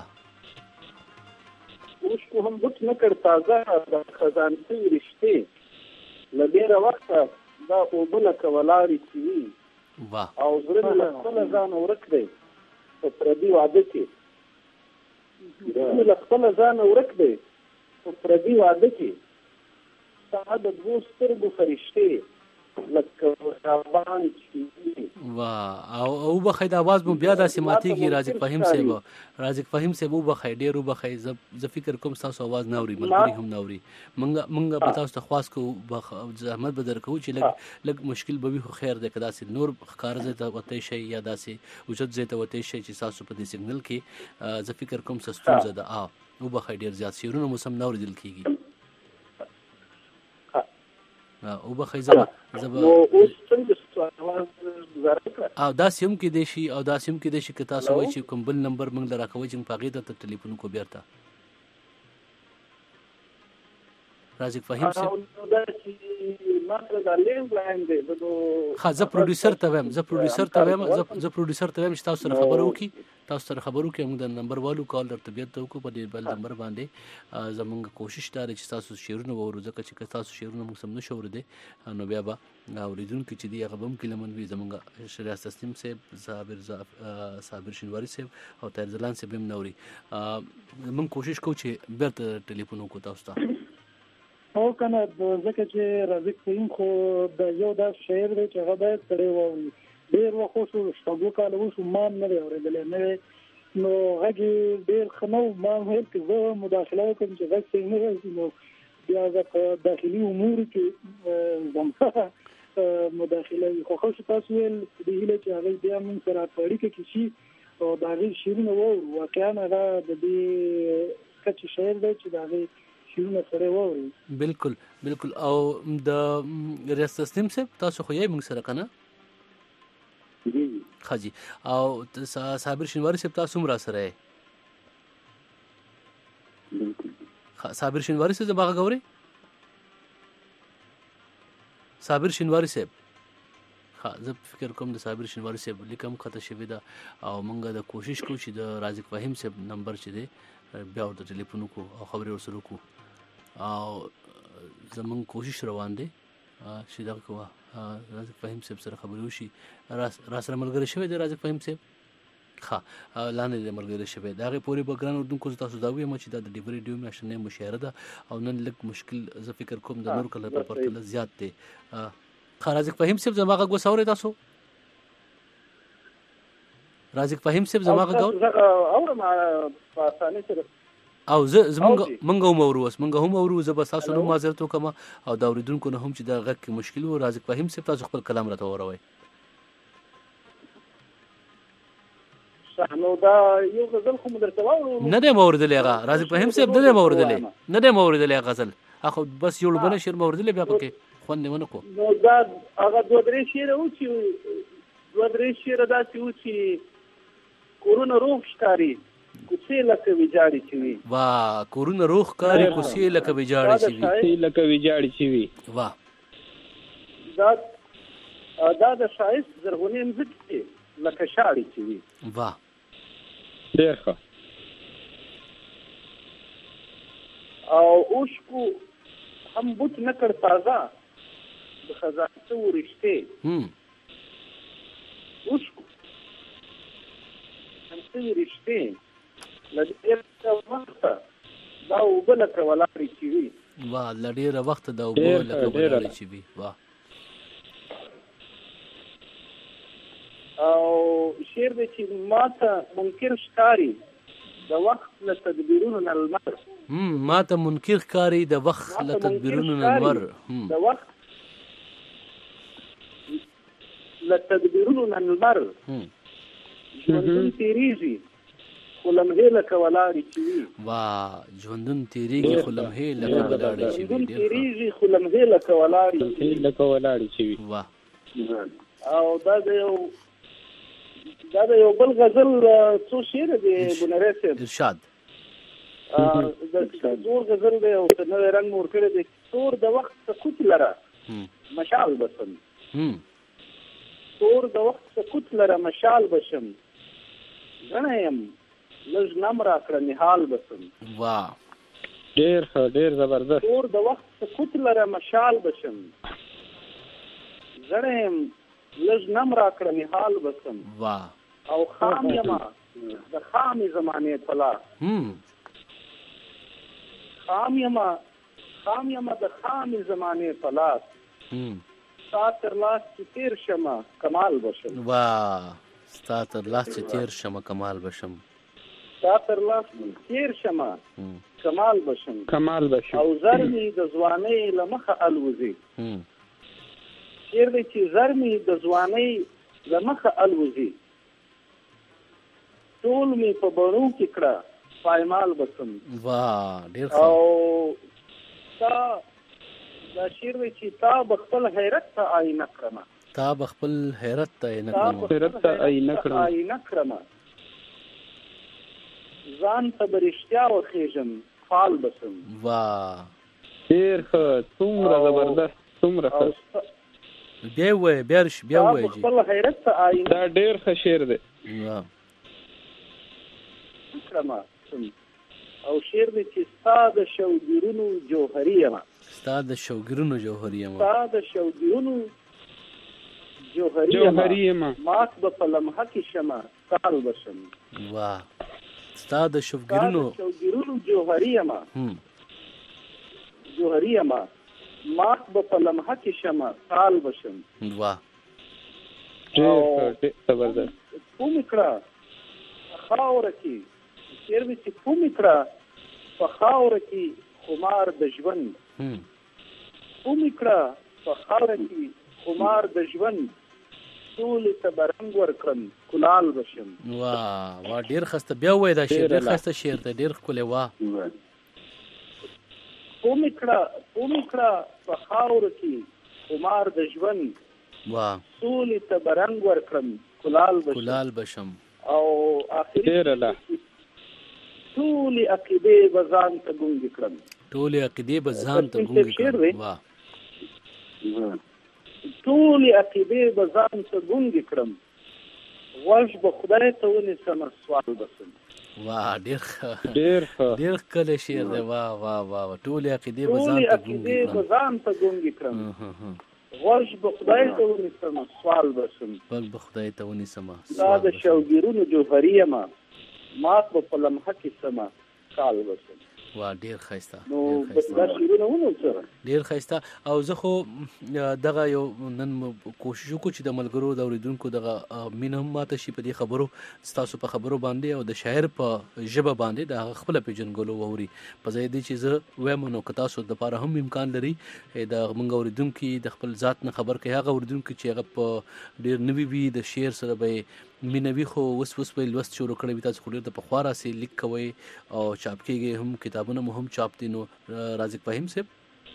اوښکو هم بوت نکړ تازه د خزان شوي رشتې له ډېره وخته دا اوبه لکه ولاړې شوي. واه او زړه مې له خپله ځانه ورک دی په پردي واده کې. زړه مې له خپله ځانه ورک دی په پردي واده کې. ستا د دوو سترګو فرشتې لکه شابان چې واه او او بخې د आवाज مو بیا داسې ماتېږي. رازق فهیم صاحب رازق فهیم صاحب وبخې ډېر وبخې. زه فکر کوم تاسو आवाज نه اوري ملګري هم نه اوري. مونږ مونږ په تاسو ته خواست کو زحمت به درکو چې لږ لږ مشکل به وي خو خیر دی که داسې نور ښکار ځای ته وتی شئ یا داسې اوچت ځای ته وتی شئ چې تاسو په دې سیګنل کې زه فکر کوم څه ستونزه ده. آ وبخې ډېر زیات شعرونه مو سم نه اورېدل کېږي. او بخې زبا زبا اوس څنګه سوال او دا سیم کې دی شي او دا سیم کې دی شي که تاسو وایي چې کوم بل نمبر موږ لرا کوي چې په هغې ته ټلیفون کو بیرته رازق فهیم صاحب. ها زه پروډوسر ته وایم زه پروډوسر ته وایم زه پروډوسر ته وایم چې تاسو سره خبرو وکړي تاسو سره خبرو وکړي. موږ د نمبر والو کال درته بیرته وکړو په دې بل نمبر باندې. زموږ کوشش دا دی چې تاسو شعرونه واورو ځکه چې که تاسو شعرونه موږ سم نشو اورېدی نو بیا به اورېدونکي چې دي هغه به هم کیلمن وي. زموږ ریاض تسنیم صاحب صابر صابر شینواري صاحب او طاهر ځلان صاحب هم نه اوري. موږ کوشش کوو چې بیرته ټلیفون وکړو تاسو ته. او کنه ځکه چې رازق فهیم خو د یو داسې شاعر دی چې هغه باید سړی واوري. ډېر وخت وشو شپږو کاله وشو ما هم نه دی اورېدلی نه دی نو غږ یې ډېر ښه نه و. ما هم ویل که زه مداخله وکړم چې غږ صحیح نه راځي نو بیا زه په داخلي امورو کې زما مداخله وي. خو ښه شو تاسو ویل دې هیله چې هغوی بیا موږ سره په اړیکه کې شي او د هغې شعرونه واورو. واقعا هغه د دې کچې شاعر دی چې د هغې بالکل بالکل. او د ریاض تسنیم صاحب تاسو خو یې موږ سره که نه ښه جي او صابر شینواري صاحب تاسو هم را سره یې صابر شینواري صاحب زما غږ اورئ صابر شینواري صاحب. ښه زه فکر کوم د صابر شینواري صاحب لیک هم ښکته شوې ده او موږ د کوشش کوو چې د رازق فهیم صاحب نمبر چې دی بیا ورته ټلیفون وکړو او خبرې ورسره وکړو. او زموږ کوشش روان دی چې دغه کوه رازق فهیم صاحب سره خبرې وشي. را سره ملګری شوی دی رازق فهیم صاحب. ښه لاندې دی ملګری شوی د هغې پورې به ګران اردونکو زه تاسو دا ویم چې دا د ډیبر ریډیو میاشتنۍ مشاعره ده او نن لږ مشکل زه فکر کوم د نور کله په پرتله زیات دی. ښه رازق فهیم صاحب زما غږ اوس اورئ تاسو رازق فهیم صاحب زما غږ اورم په اسانۍ سره او زه زمونږ مونږ هم اورو اوس مونږ هم اورو. زه به ستاسو نه معذرت وکړم او د اورېدونکو نه هم چې دا غږ کې مشکل و. رازق فهیم صاحب تاسو خپل کلام راته واوروئ. نو دا یو غزل خو مو درته واورو نه دی م اورېدلی هغه رازق فهیم صاحب نه دی م اورېدلی نه دی م اورېدلی هغه غزل هغه بس یو لوبنه شعر م اورېدلی بیا پکې خوند یې ونه کړو. نو دا هغه دوه درې شعره و چې دوه درې شعره داسې و چې کورونه روح ښکاري کوڅې لکه ویجاړې شوي. واه کورونه روح ښکاري کوڅې لکه ویجاړې شوي لکه ویجاړې شوي. واه دا دا د ښایست زرغونې مځکې لکه شاړې شوي. واه ډېر ښه. او اوښکو هم بوت نه کړ تازه د خزان شوو رشتې. اوښکو هم شوي رشتې له ډېره وخته دا اوبه لکه ولاړې شوي. واه له ډېره وخته دا اوبه لکه ولاړې شوي. واه او شعر دی چې ماته منکر ښکاري د وخت له تدبیرونو نه لمر ما ته منکر ښکاري د وخت له تدبیرونو نه لمر د وخت له تدبیرونو نه لمر ژوندون تېرېږي خو لمحې لکه ولاړې چې وي وا ژوندون تېرېږي خو لمحې لکه ولاړې چې وي ژوندون تېرېږي خو لمحې لکه ولاړې لکه ولاړې چې وي وا او دا د یو دا د یو بل غزل څو شعر دی بونری صاحب ارشاد د زور غزل دی او نوی رنګ مو ورکړی دی تور د وخت سکوت لره مشال بسم تور د وخت سکوت لره مشال بشم غنه یم لږ نم راکړه نهال بسم وا ډېر ښه ډېر زبردست تور د وخت سکوت لره مشال بشم غنه یم لږ نم راکړه نهال بسم وا او خام یما د خامې زمانې په لاس خام یما خام یما د خامې زمانې په لاس ستا تر لاس چې تېر شمه کمال بشم وا ستا تر لاس چې تېر شمه کمال بشم ستا تر لاس چې تېر شمه کمال بشم کمال بشم او زر مې د ځوانۍ له مخه الوځي شعر دی چې زر مې د ځوانۍ له مخه الوځي ټول مې په بڼو کې کړه پایمال بسم وا ډېر ښه او تا دا شعر دی چې تا به خپل حیرت ته آینه کړمه تا به خپل حیرت ته آینه کړمه حیرت ته آینه کړمه آینه کړمه ځان ته به رښتیا وخېږم فال بسم وا ډېر ښه څومره زبردست څومره ښه بیا وایه بیا بیا وایه خپل حیرت ته آینه دا ډېر ښه شعر دی وا او شعر دی چې ستا د شوګیرونو جوهري یم ستا د شوګیرونو جوهري یم ستا د شوګیرونو جوهري یم مات به په لمحه کې شمه سال بشم وا ستا د شوګیرونو شوګیرونو جوهري یم جوهري یم مات به په لمحه کې شمه سال بشم وا ډېر زبردست کوم کړه خاوره کې شعر دی چې کوم کړه په خاوره کې خمار د ژوند کوم کړه په خاوره کې خمار د ژوند ټولې ته به رنګ ورکړم کلال بشم وا وا ډېر ښایسته بیا وایه دا شعر ډېر ښایسته شعر دی ډېر ښکلی وا کوم کړه کوم کړه په خاوره کې خمار د ژوند وا ټولې ته به رنګ ورکړم کلال بشم کلال بشم او آخري ټولې عقیدې به ځان ته ګونګې کړم ټولې عقیدې به ځان ته ګونګې کړم وا ټولې عقیدې به ځان ته ګونګې کړم غوږ به خدای ته ونیسم سوال بسم وا ډېر ښه ډېر ښه ډېر ښکلی شعر دی وا وا وا ټولې عقیدې به ځان ته ګونګې کړم ځان ته ګونګې کړم غوږ به خدای ته ونیسم سوال بسم غوږ به خدای ته ونیسم دا د شوګیرونو جوهري یم مات به په لمحه کې سمه کال بسم وا ډېر ښایسته نو دا شعرونه ونو سره ډېر ښایسته او زه خو دغه یو نن کوشش وکړو چې د ملګرو د اورېدونکو دغه مینه هم ماته شي په دې خبرو ستاسو په خبرو باندې او د شاعر په ژبه باندې د هغه خپله پېژنګلو واوري په ځای دی چې زه وایم نو که تاسو دپاره هم امکان لري د موږ اورېدونکي د خپل ذات نه خبر کوي هغه اورېدونکي چې هغه په ډېر نوي وي د شعر سره به یې مینه وي خو اوس اوس به یې لوست شروع کړی وي تاسو خو ډېر د پخوا راسې لیک کوئ او چاپ کېږي هم کتابونه مو هم چاپ دي نو رازق فهیم صاحب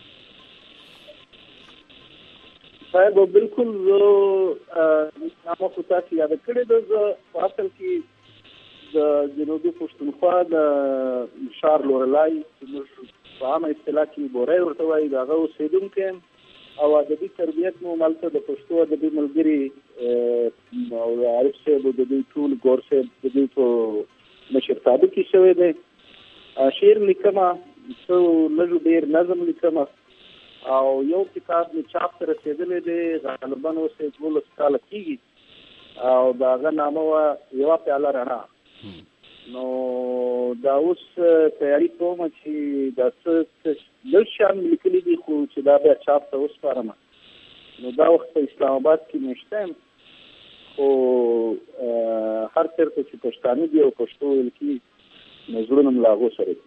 صاحب بالکل زه نامه خو تاسو یاد کړی ده زه په اصل کې د جنوبي پښتونخوا د ښار لورلای موږ په عامه اصطلاح کې بوری ورته وایي د هغه اوسېدونکی یم او ادبي تربیت مو مالته د پښتو ادبي ملګري او عارف صاحب د دوی ټول ګور صاحب د دوی په مشرتابه کې شوی دی شعر لیکمه څو لږ ډېر نظم لیکمه او یو کتاب مې چاپ ته رسېدلی دی غالبا اوس یې دولس کاله کېږي او د هغه نامه وه یوه پیاله رڼا نو دا اوس تیاري کوم چې دا څه لږ شیان مې لیکلي دي خو چې دا بیا چاپ ته وسپارم نو دا وخت په اسلام آباد کې مې شته یم خو هر چېرته چې پښتانه دي او پښتو ویل کېږي نو زړونه مو له هغو سره دي.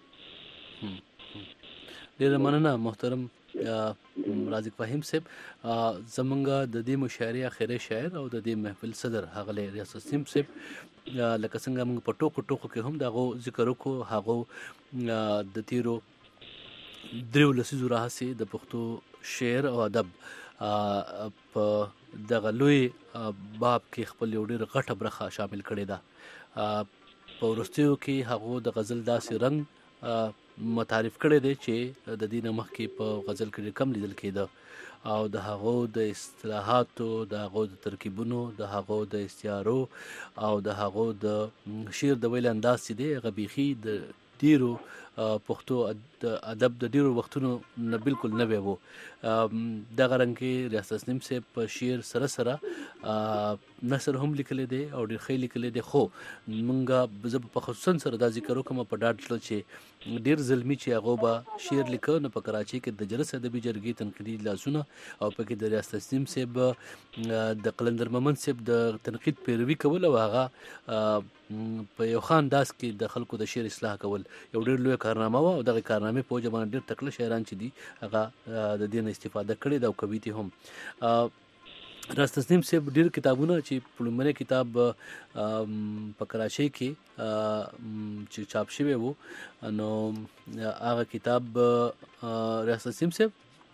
ډېره مننه محترم رازق فهیم صاحب. زمونږ د دې مشاعرې اخري شاعر او د دې محفل صدر ښاغلی ریاض حسین صاحب لکه څنګه موږ په ټوکو ټوکو کې هم د هغو ذکر وکړو، هغو د تیرو دریو لسیزو راهیسې د پښتو شعر او ادب په دغه لوی باب کې خپل یو ډېر غټه برخه شامل کړې ده. په وروستیو کې هغو د غزل داسې رنګ متعارف کړی دی چې د دې نه مخکې په غزل کې کم لیدل کېده، او د هغو د اصطلاحاتو، د هغو د ترکیبونو، د هغو د استعارو او د هغو د شعر د ویل انداز چې دی هغه بیخي د ډېرو پښتو ادب د ډېرو وختونو نه بالکل نوی و. دغه رنګ کې ریاض حسین صاحب په شعر سره سره نثر هم لیکلی دی او ډېر ښه لیکلی دی. خو مونږ زه په خصوصا سره دا ذکر وکړم په ډاډ زړه چې ډېر زلمي چې هغو به شعر لیکه نو په کراچۍ کې د جلس ادبي جرګې تنقیدي لاسونه او پکې د ریاض حسین صاحب د قلندر مومند صاحب د تنقید پیروي کول او هغه په یو ښه انداز کې د خلکو د شعر اصلاح کول یو ډېر لویه کارنامه وه، او دغه کارنامې په وجه باندې ډېر تکړه شاعران چې دي هغه د دې نه استفاده کړې ده او کویتې هم. ریاض حسین صاحب ډېر کتابونه چې په لومړنی کتاب په کراچۍ کې چې چاپ شوی و نو هغه کتاب ریاض حسین صاحب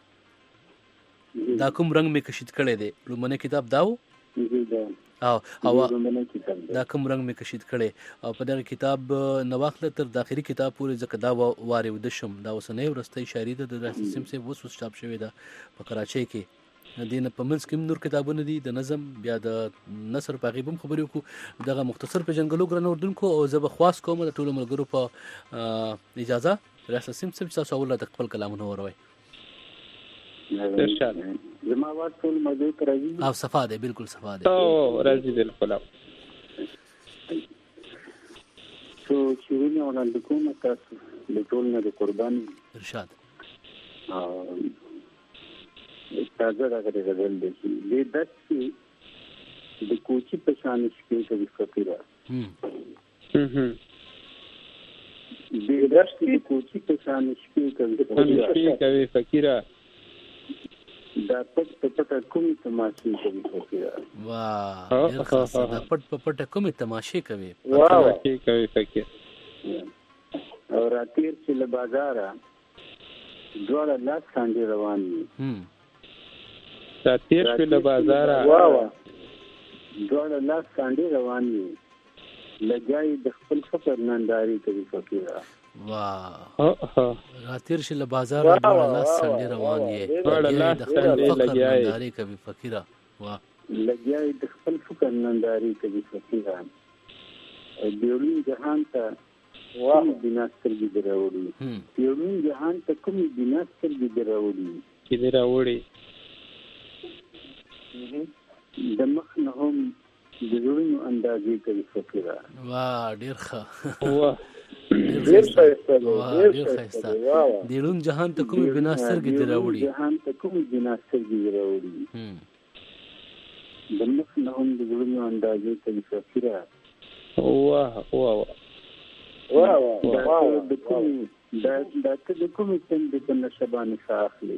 دا کوم رنګ مې کشید کړی دی، لومړنی کتاب دا و او او دا کوم رنګ مې کشید کړی او په دغه کتاب نه واخله تر داخلي کتاب پورې ځکه دا وارې وده شم. دا اوسنۍ وروستۍ شاعري ده د ریاض حسین صاحب اوس اوس چاپ شوې ده په کراچۍ کې. دې نه په منځ کې نور کتابونه دي د نظم بیا د نثر په هغې به هم خبرې وکړو. دغه مختصر پېژنګلو ګرانو اردونکو او زه به خواست کوم د ټولو ملګرو په اجازه ریاض حسین صاحب چې تاسو اول راته خپل کلامونه وروئ. زما آواز ټول مزې ته راځي او صفا دی، بالکل صفا دی او راځي بالکل. څو شعرونه وړاندې کوم تاسو د ټول نه د قربان ارشاد تازه راغلی غزل دی چې دې دست کې د کوچي په شان شپې کوي فقیره، دې دست کې د کوچي په شان شپې کوي فقیره، دا پټ په پټه کومې تماشې کوي فقیره. واه ډېر ښه. دا پټ په پټه کومې تماشې کوي تماشې کوي فقیر. او راتېر چې له بازاره دواړه لاس کاندې روان وي، راتېر چې له بازاره دواړه لاس کاندې روان وي، لګیایي د خپل فکر نندارې کوي فقیره. واه راتېر شي له بازاره دواړه لاس څنډې روان یې، لګیایي د خپل فکر نندارې کوي فقیره. واه لګیایي د خپل فکر نندارې کوي فقیره. بیرون جهان ته کومې بنا سترګې دې راوړي، بیرون جهان ته کومې بنا سترګې دې راوړي چې دې راوړي د مخ نه هم د زړونو اندازې کوي فقیره. واه ډېر ښه. واه ډېر ښایسته دی، ډېر ښایسته. بیرون جهان ته کومې بنا سترګې دې راوړي، جهان ته کومې بنا سترګې دې راوړي د مخ نه هم د زړونو اندازې کوي فقیره. واه واه واه واه د کومې دا ته د کومې تندې په نشه باندې ساه اخلي،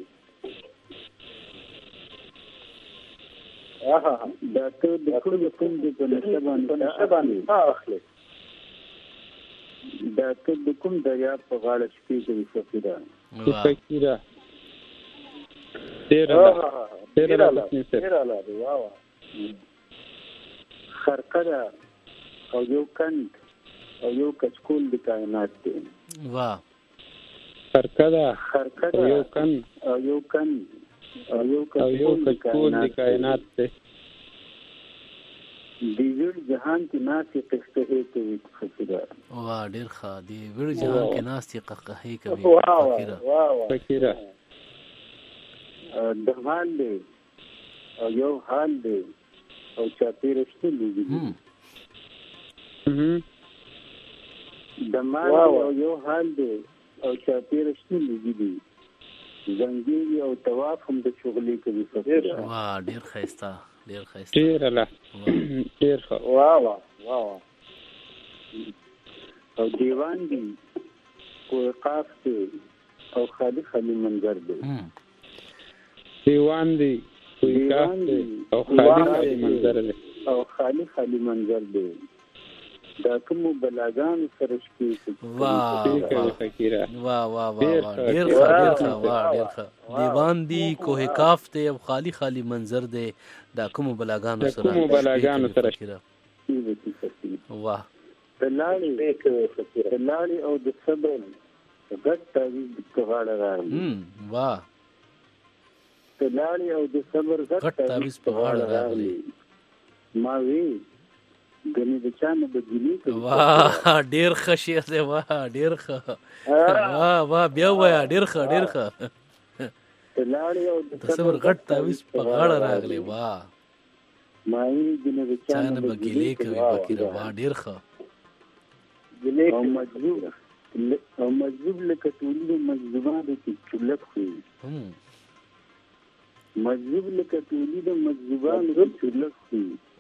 دا ته د کومې تندې په نشه باندې ساه اخلي، دا ته د کوم دریاب په غاړه شپې کوي فقیره. فقیره ډېر خرقه ده او یو کند او یو کچکول د کائنات دی. واه خرقه ده خرقه او یو کند او یو کند او یو کچکول د کائنات دی. د ویړ جهان کې ناستې قهقهې کوي فقیره. واه ډېر ښه. د ویړ جهان کې ناستې قهقهې کوي فقیره. فقیره د حال دی او یو حال دی او چاپېره شته لوګي دي، د مال او یو حال دی او چاپېره شته لوګي دي، زنګېږي او طواف هم د شغلې کوي فقیره. واه ډېر ښایسته. ډیر ښایسته ډیر الله ډیر ښه واه واه واه واه او دیوان دی کوه قاف دی او خالی خالی منظر دی دیوان دی کوه قاف دی او خالی خالی منظر دی او خالی خالی منظر دی دا کوم بلاګان سره شپې واه فقیره واه واه واه ډیر ښه ډیر ښه واه ډیر ښه دیوان دی کوه قاف دی او خالی خالی منظر دی دا کوم بلاګانو سره کوم بلاګانو سره واه تلاړي تلاړي او د صبر غټ تعویذ په غاړه راغلی واه تلاړي او د صبر غټ تعویذ په غاړه راغلی ما وی غني د چانه د ګلی واه ډیر ښه شعر دی واه ډیر ښه واه واه بیا وای ډیر ښه ډیر ښه تلاړي او د صبر غټ تعویذ په غاړه راغلی واه ما وی غني د چانه د ګلی کوي فقیره واه ډیر ښه او مجذوب او مجذوب لکه ټولې مجذوبانو کې چلک خو مجذوب لکه ټولې د مجذوبانو کې چلک خو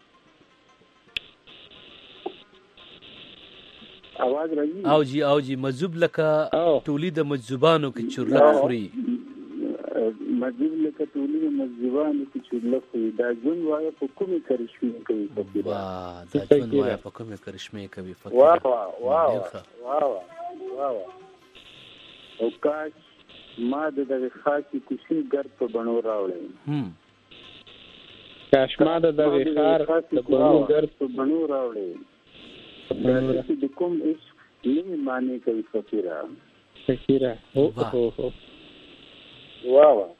आवाज راځي او جی او جی مجذوب لکه ټولې د مجذوبانو کې چلک خوري مجذوب لکه ټولې د مجذوبانو کې چلک خو دا جون وای په کومه کرشمه کوي واه دا جون وای په کومه کرشمه کوي فقیر واه واه واه واه واه او کاش ما د دغه خاصي کوشي ګر په بڼو راوړم هم کاش ما د دغه خار د بڼو ګر په بڼو راوړم د کوم هیڅ نه معنی کوي فقیره فقیره هو هو هو واه واه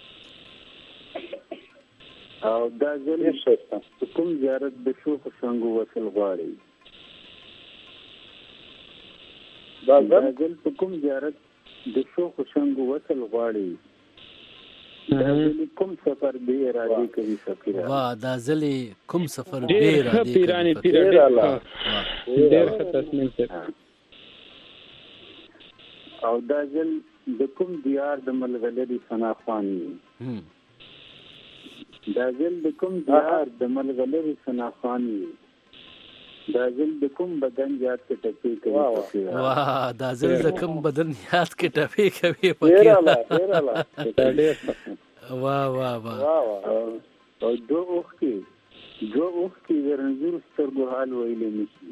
او دا ځلې شته کوم زیارت د شوق څنګه وصل غواړي دا ځل کوم زیارت د شوق څنګه وصل غواړي دا کوم سفر به اراده کوي فقیره واه دا ځل کوم سفر به اراده کوي پیرانی پیرانی ډېر ښه تصمیم سره او دا ځل د کوم دیار د ملغلري سناخواني دا ځل د کوم دیار د ملغلري سناخواني دا ځل د کوم بدن یاد کې ټپي کوي واه دا ځل د کوم بدن یاد کې ټپي کوي فقیره واه واه واه او دو اوخ کې دو اوخ کې ورنځور سترګو حال ویلې نشي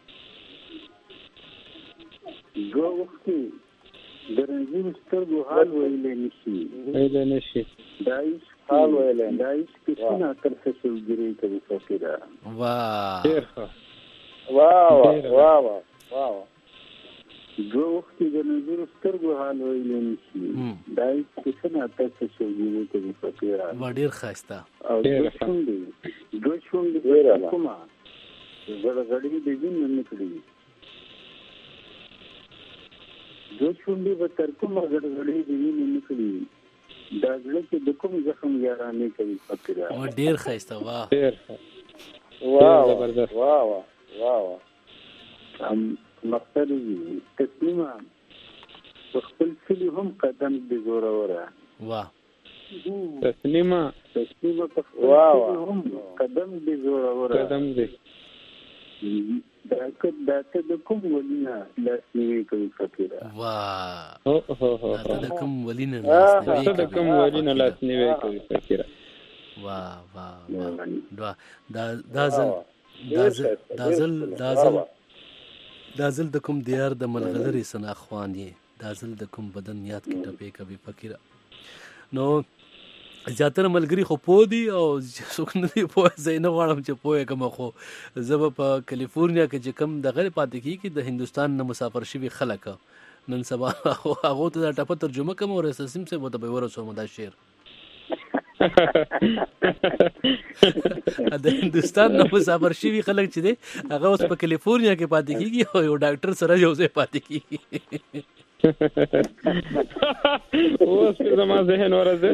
دو اوخ کې ورنځور سترګو حال ویلې نشي ویلې نشي دایښ حال ویلې دایښ کې څنګه تر څه شوګری کوي فقیره واه ډېر ښه واه واه واه واه دو وخت د نظر سترګو حال ویلې نشي دای څه نه تاسو شوګیږي کوي فقیره و ډیر ښایسته او دو شوندې دو شوندې کومه زړه غړي د دې نه کړی دو شوندې به تر کومه زړه غړي د دې نه کړی دا ځل چې د کوم زخم یارانه کوي فقیره و ډیر ښایسته واه ډیر واه زبردست واه واه واه ام مقصد تسلیمه خپل کلی هم قدم دې زوره وره واه تسلیمه تسلیمه واه هم قدم دې زوره وره قدم دې دا کده دا د کوم ولینه لاسنیوي کوي فقیره واه او هو هو دا د کوم ولینه لاسنیوي دا د کوم ولینه لاسنیوي کوي فقیره واه واه واه دا دا ځل دا ځل دا ځل دا ځل دا ځل د کوم دیار د ملغلري سناخوان یې دا ځل د کوم بدن یاد کې ټپې کوي فقیره نو زیاتره ملګري خو پوه دي او څوک نه دي پوه زه نه غواړم چې پوه کوم خو زه به په کلیفورنیا کې چې کوم دغه پاتې کېږي د هندوستان نه مسافر شوي خلک نن سبا هغو ته دا ټپه ترجمه کوم او رساسیم صاحب ته به ورسوم دا شعر د هندوستان نه مسافر شوي خلک چې دی هغه اوس په کلیفورنیا کې پاتې کېږي او یو ډاکټر سره یو ځای پاتې کېږي اوس زما ذهن ورځي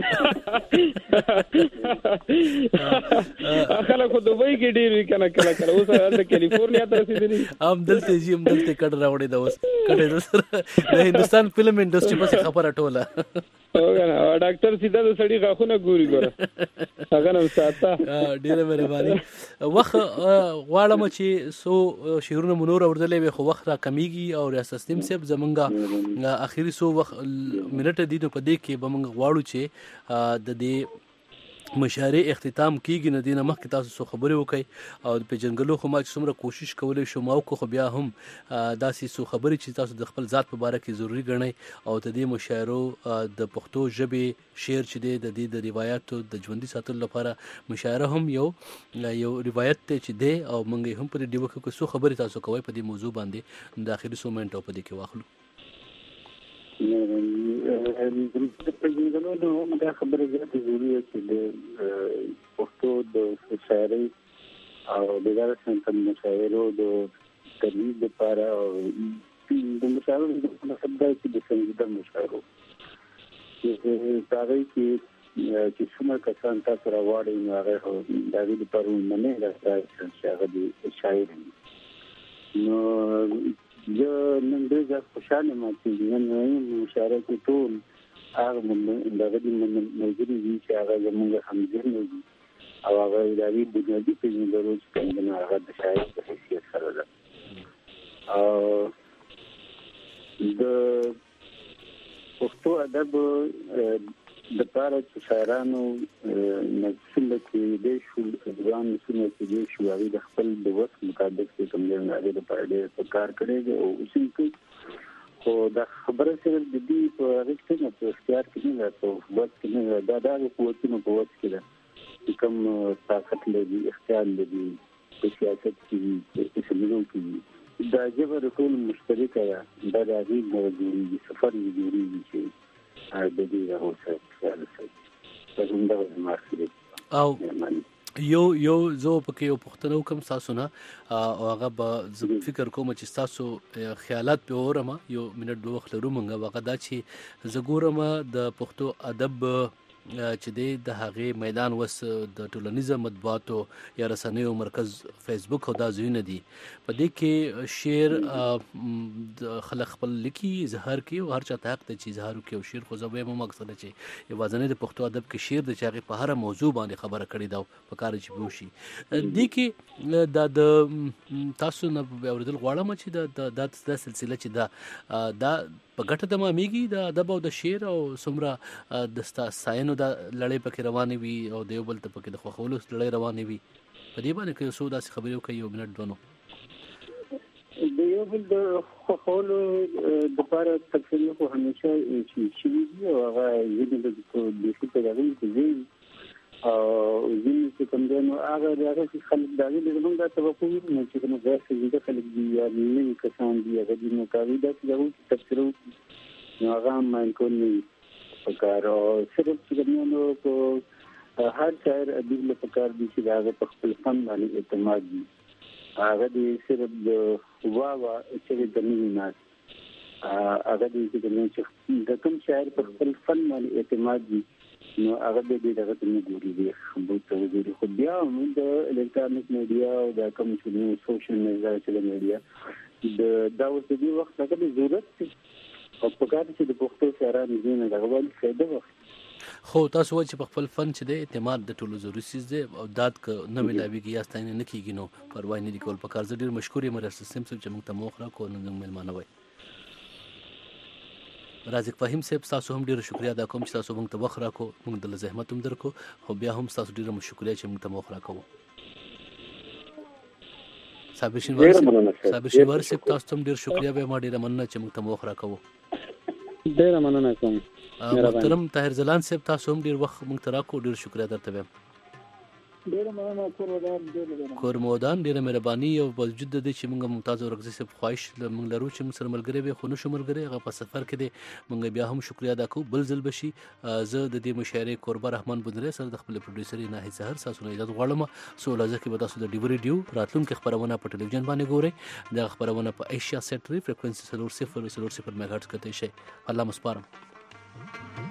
خلک خو دوبۍ کې ډېر وي کنه کله کله اوس د کلیفورنیا ته رسیدلی هم دلته جی هم دلته کډ راوړې دا اوس کډې د هندوستان فلم انډستری په خبره ټوله او ډاکټر سیده د سړي غاښونه ګوري ګوره هغه نو ساته ډیره مهرباني. وخت غواړم چې سو شعرونه منور اوردلې وي خو وخت را کمیږي او ریاست سیم صاحب زمونږه اخیری سو وخت منټه دي نو په دې کې به موږ غواړو چې د دې مشاعرې اختتام کیږي نه دینه مخکې تاسو سو خبرې وکړئ او په جنګلو خو ما چې څومره کوشش کولای شو ما کو خو بیا هم داسې سو خبرې چې تاسو د خپل ذات په باره کې ضروری ګڼئ او د دې مشاعرو د پښتو ژبې شعر چې دی د دې د روایتو د ژوندي ساتلو لپاره مشاعره هم یو یو روایت دی چې دی او موږ هم په دې ډیوه کې سو خبرې تاسو کوئ په دې موضوع باندې د اخري سو منټو په دې کې واخلو. د دا خبره زیاته ضروري ده چې د پښتو د شاعرۍ او د دغه څنګه مشاعرو د ترویج لپاره او د مشاعرو د مطلب دا چې د څنګه مشاعرو چې هغه کې چې څومره کسان تاسو راوړي نو هغه د دې لپاره مننه راځي چې هغه د شاعر نو زه نن ډېر خوشاله یم چې نن مشاعره کې ټول هغه دغه د ملګري دي چې هغه زموږ همزرنه دي او هغه د دې بنیادي پیژندلو چې څنګه هغه د شاعر په حیثیت سره ده او د پښتو ادب د لپاره چې شاعرانو نڅله کې د شول ځوان نڅله کې د شو هغه د خپل د وخت مطابق څنګه نه هغه د پاره کار کړي او اوسې خو دا خبره سره د دې په اړه په اختیار کې نه راځو بس کې نه دا د قوتونو په وخت کې ده کوم طاقت لري اختیار لري په سیاست کې په سملو کې دا جبر ټول مشترکه ده دا د دې موضوعي سفر جوړي چې د دې راوځي دا څنګه مارسي او یو یو زه پکې یو پښتنو کوم تاسو نه او هغه به فکر کوم چې تاسو خیالات په اورم یو منټ دوه وخت لرو مونږه وغه دا چې زه ګورم د پښتو ادب چې د هغه میدان وس د ټولنیزه مطبوعاتو یا رسنیو مرکز فیسبوک او دا ځایونه دي په دې کې شعر خلک خپل لیکي اظهار کوي او هر چا ته حق دی چې اظهار وکړي او شعر خو زه وایم مقصد چې یوازې د پښتو ادب کې شعر د چاغي په هر موضوع باندې خبره کړې دا په کار چې وشي دې کې دا د تاسو نه اوریدل غواړم چې دا د سلسله چې دا دا په ګټه د مامیږي د ادب او د شعر او څومره د ساينو د لړۍ پکې روانې وي او د یو بل ته پکې د خوښولو لړۍ روانې وي په دې باندې کې څو داسې خبرې وکړي یو منټ دونو د یو بل د خوښولو د لپاره تفصیل خو همیشه چې شي دي او هغه یې د دې څه د غوښتنې او ځینې چې کوم دی نو هغه هغه چې خلک دا دي زموږ د توقع نه چې کوم ځای چې خلک دي یا نوي کسان دي هغه د مقاوي دا چې یو تفسیر نو هغه مان کوي په کار او صرف چې نو په هر شاعر ادیب له پکار دي چې هغه په خپل فن باندې اعتماد دي هغه دې صرف د وا وا چې د نوي ناس هغه دې چې د کوم شاعر په خپل فن باندې اعتماد دي نو هغه دې دغه ته ګوري دي خو ته ګوري خو بیا موږ د الکترونیک میډیا او د کوم چې سوشل میډیا چې د میډیا د دا اوس دې وخت هغه ضرورت دي او په کار چې د پښتو شاعرانو دې دغه ول فائدہ وخت خو تاسو وایي چې په خپل فن چې د اعتماد د ټولو ضروري سیز دی او داد ک نه ملاويږي یا ستاینه نه کیږي نو پروا نه دي کول په کار زه ډیر مشکور یم مرسته سم چې موږ ته موخ را کو نن ملمانه وای رازق فهیم صاحب تاسو هم ډیره شکریا ادا کوم چې تاسو موږ ته وخت راکو موږ د زحمت هم درکو خو بیا هم تاسو ډیره شکریا چې موږ ته موخ راکو صابر شینوار صابر شینوار صاحب تاسو هم ډیره شکریا به ما ډیره مننه چې موږ ته موخ راکو ډیره مننه کوم محترم طاهر زلان صاحب تاسو هم ډیر وخت موږ ته راکو ډیره شکریا درته وایم ډیره مننه کور ودان ډیره کور مودان ډیره مهرباني او باوجود د دې چې موږ ممتاز او رغزي صاحب خواهش موږ لرو چې موږ سره ملګری وي خو نو شو ملګری هغه په سفر کې دی موږ بیا هم شکریا ادا کوو بل ځل بشي زه د دې مشاعره قربا رحمان بندره سره د خپل پروډوسر نه سحر ساسو نه اجازه غواړم سو لازم کې به تاسو د ډیو ریډیو راتلونکو خبرونه په ټلویزیون باندې ګورئ د خبرونه په ایشیا سیټ ری فریکوئنسي صفر صفر صفر میگا هرتز کته شي الله مسپارم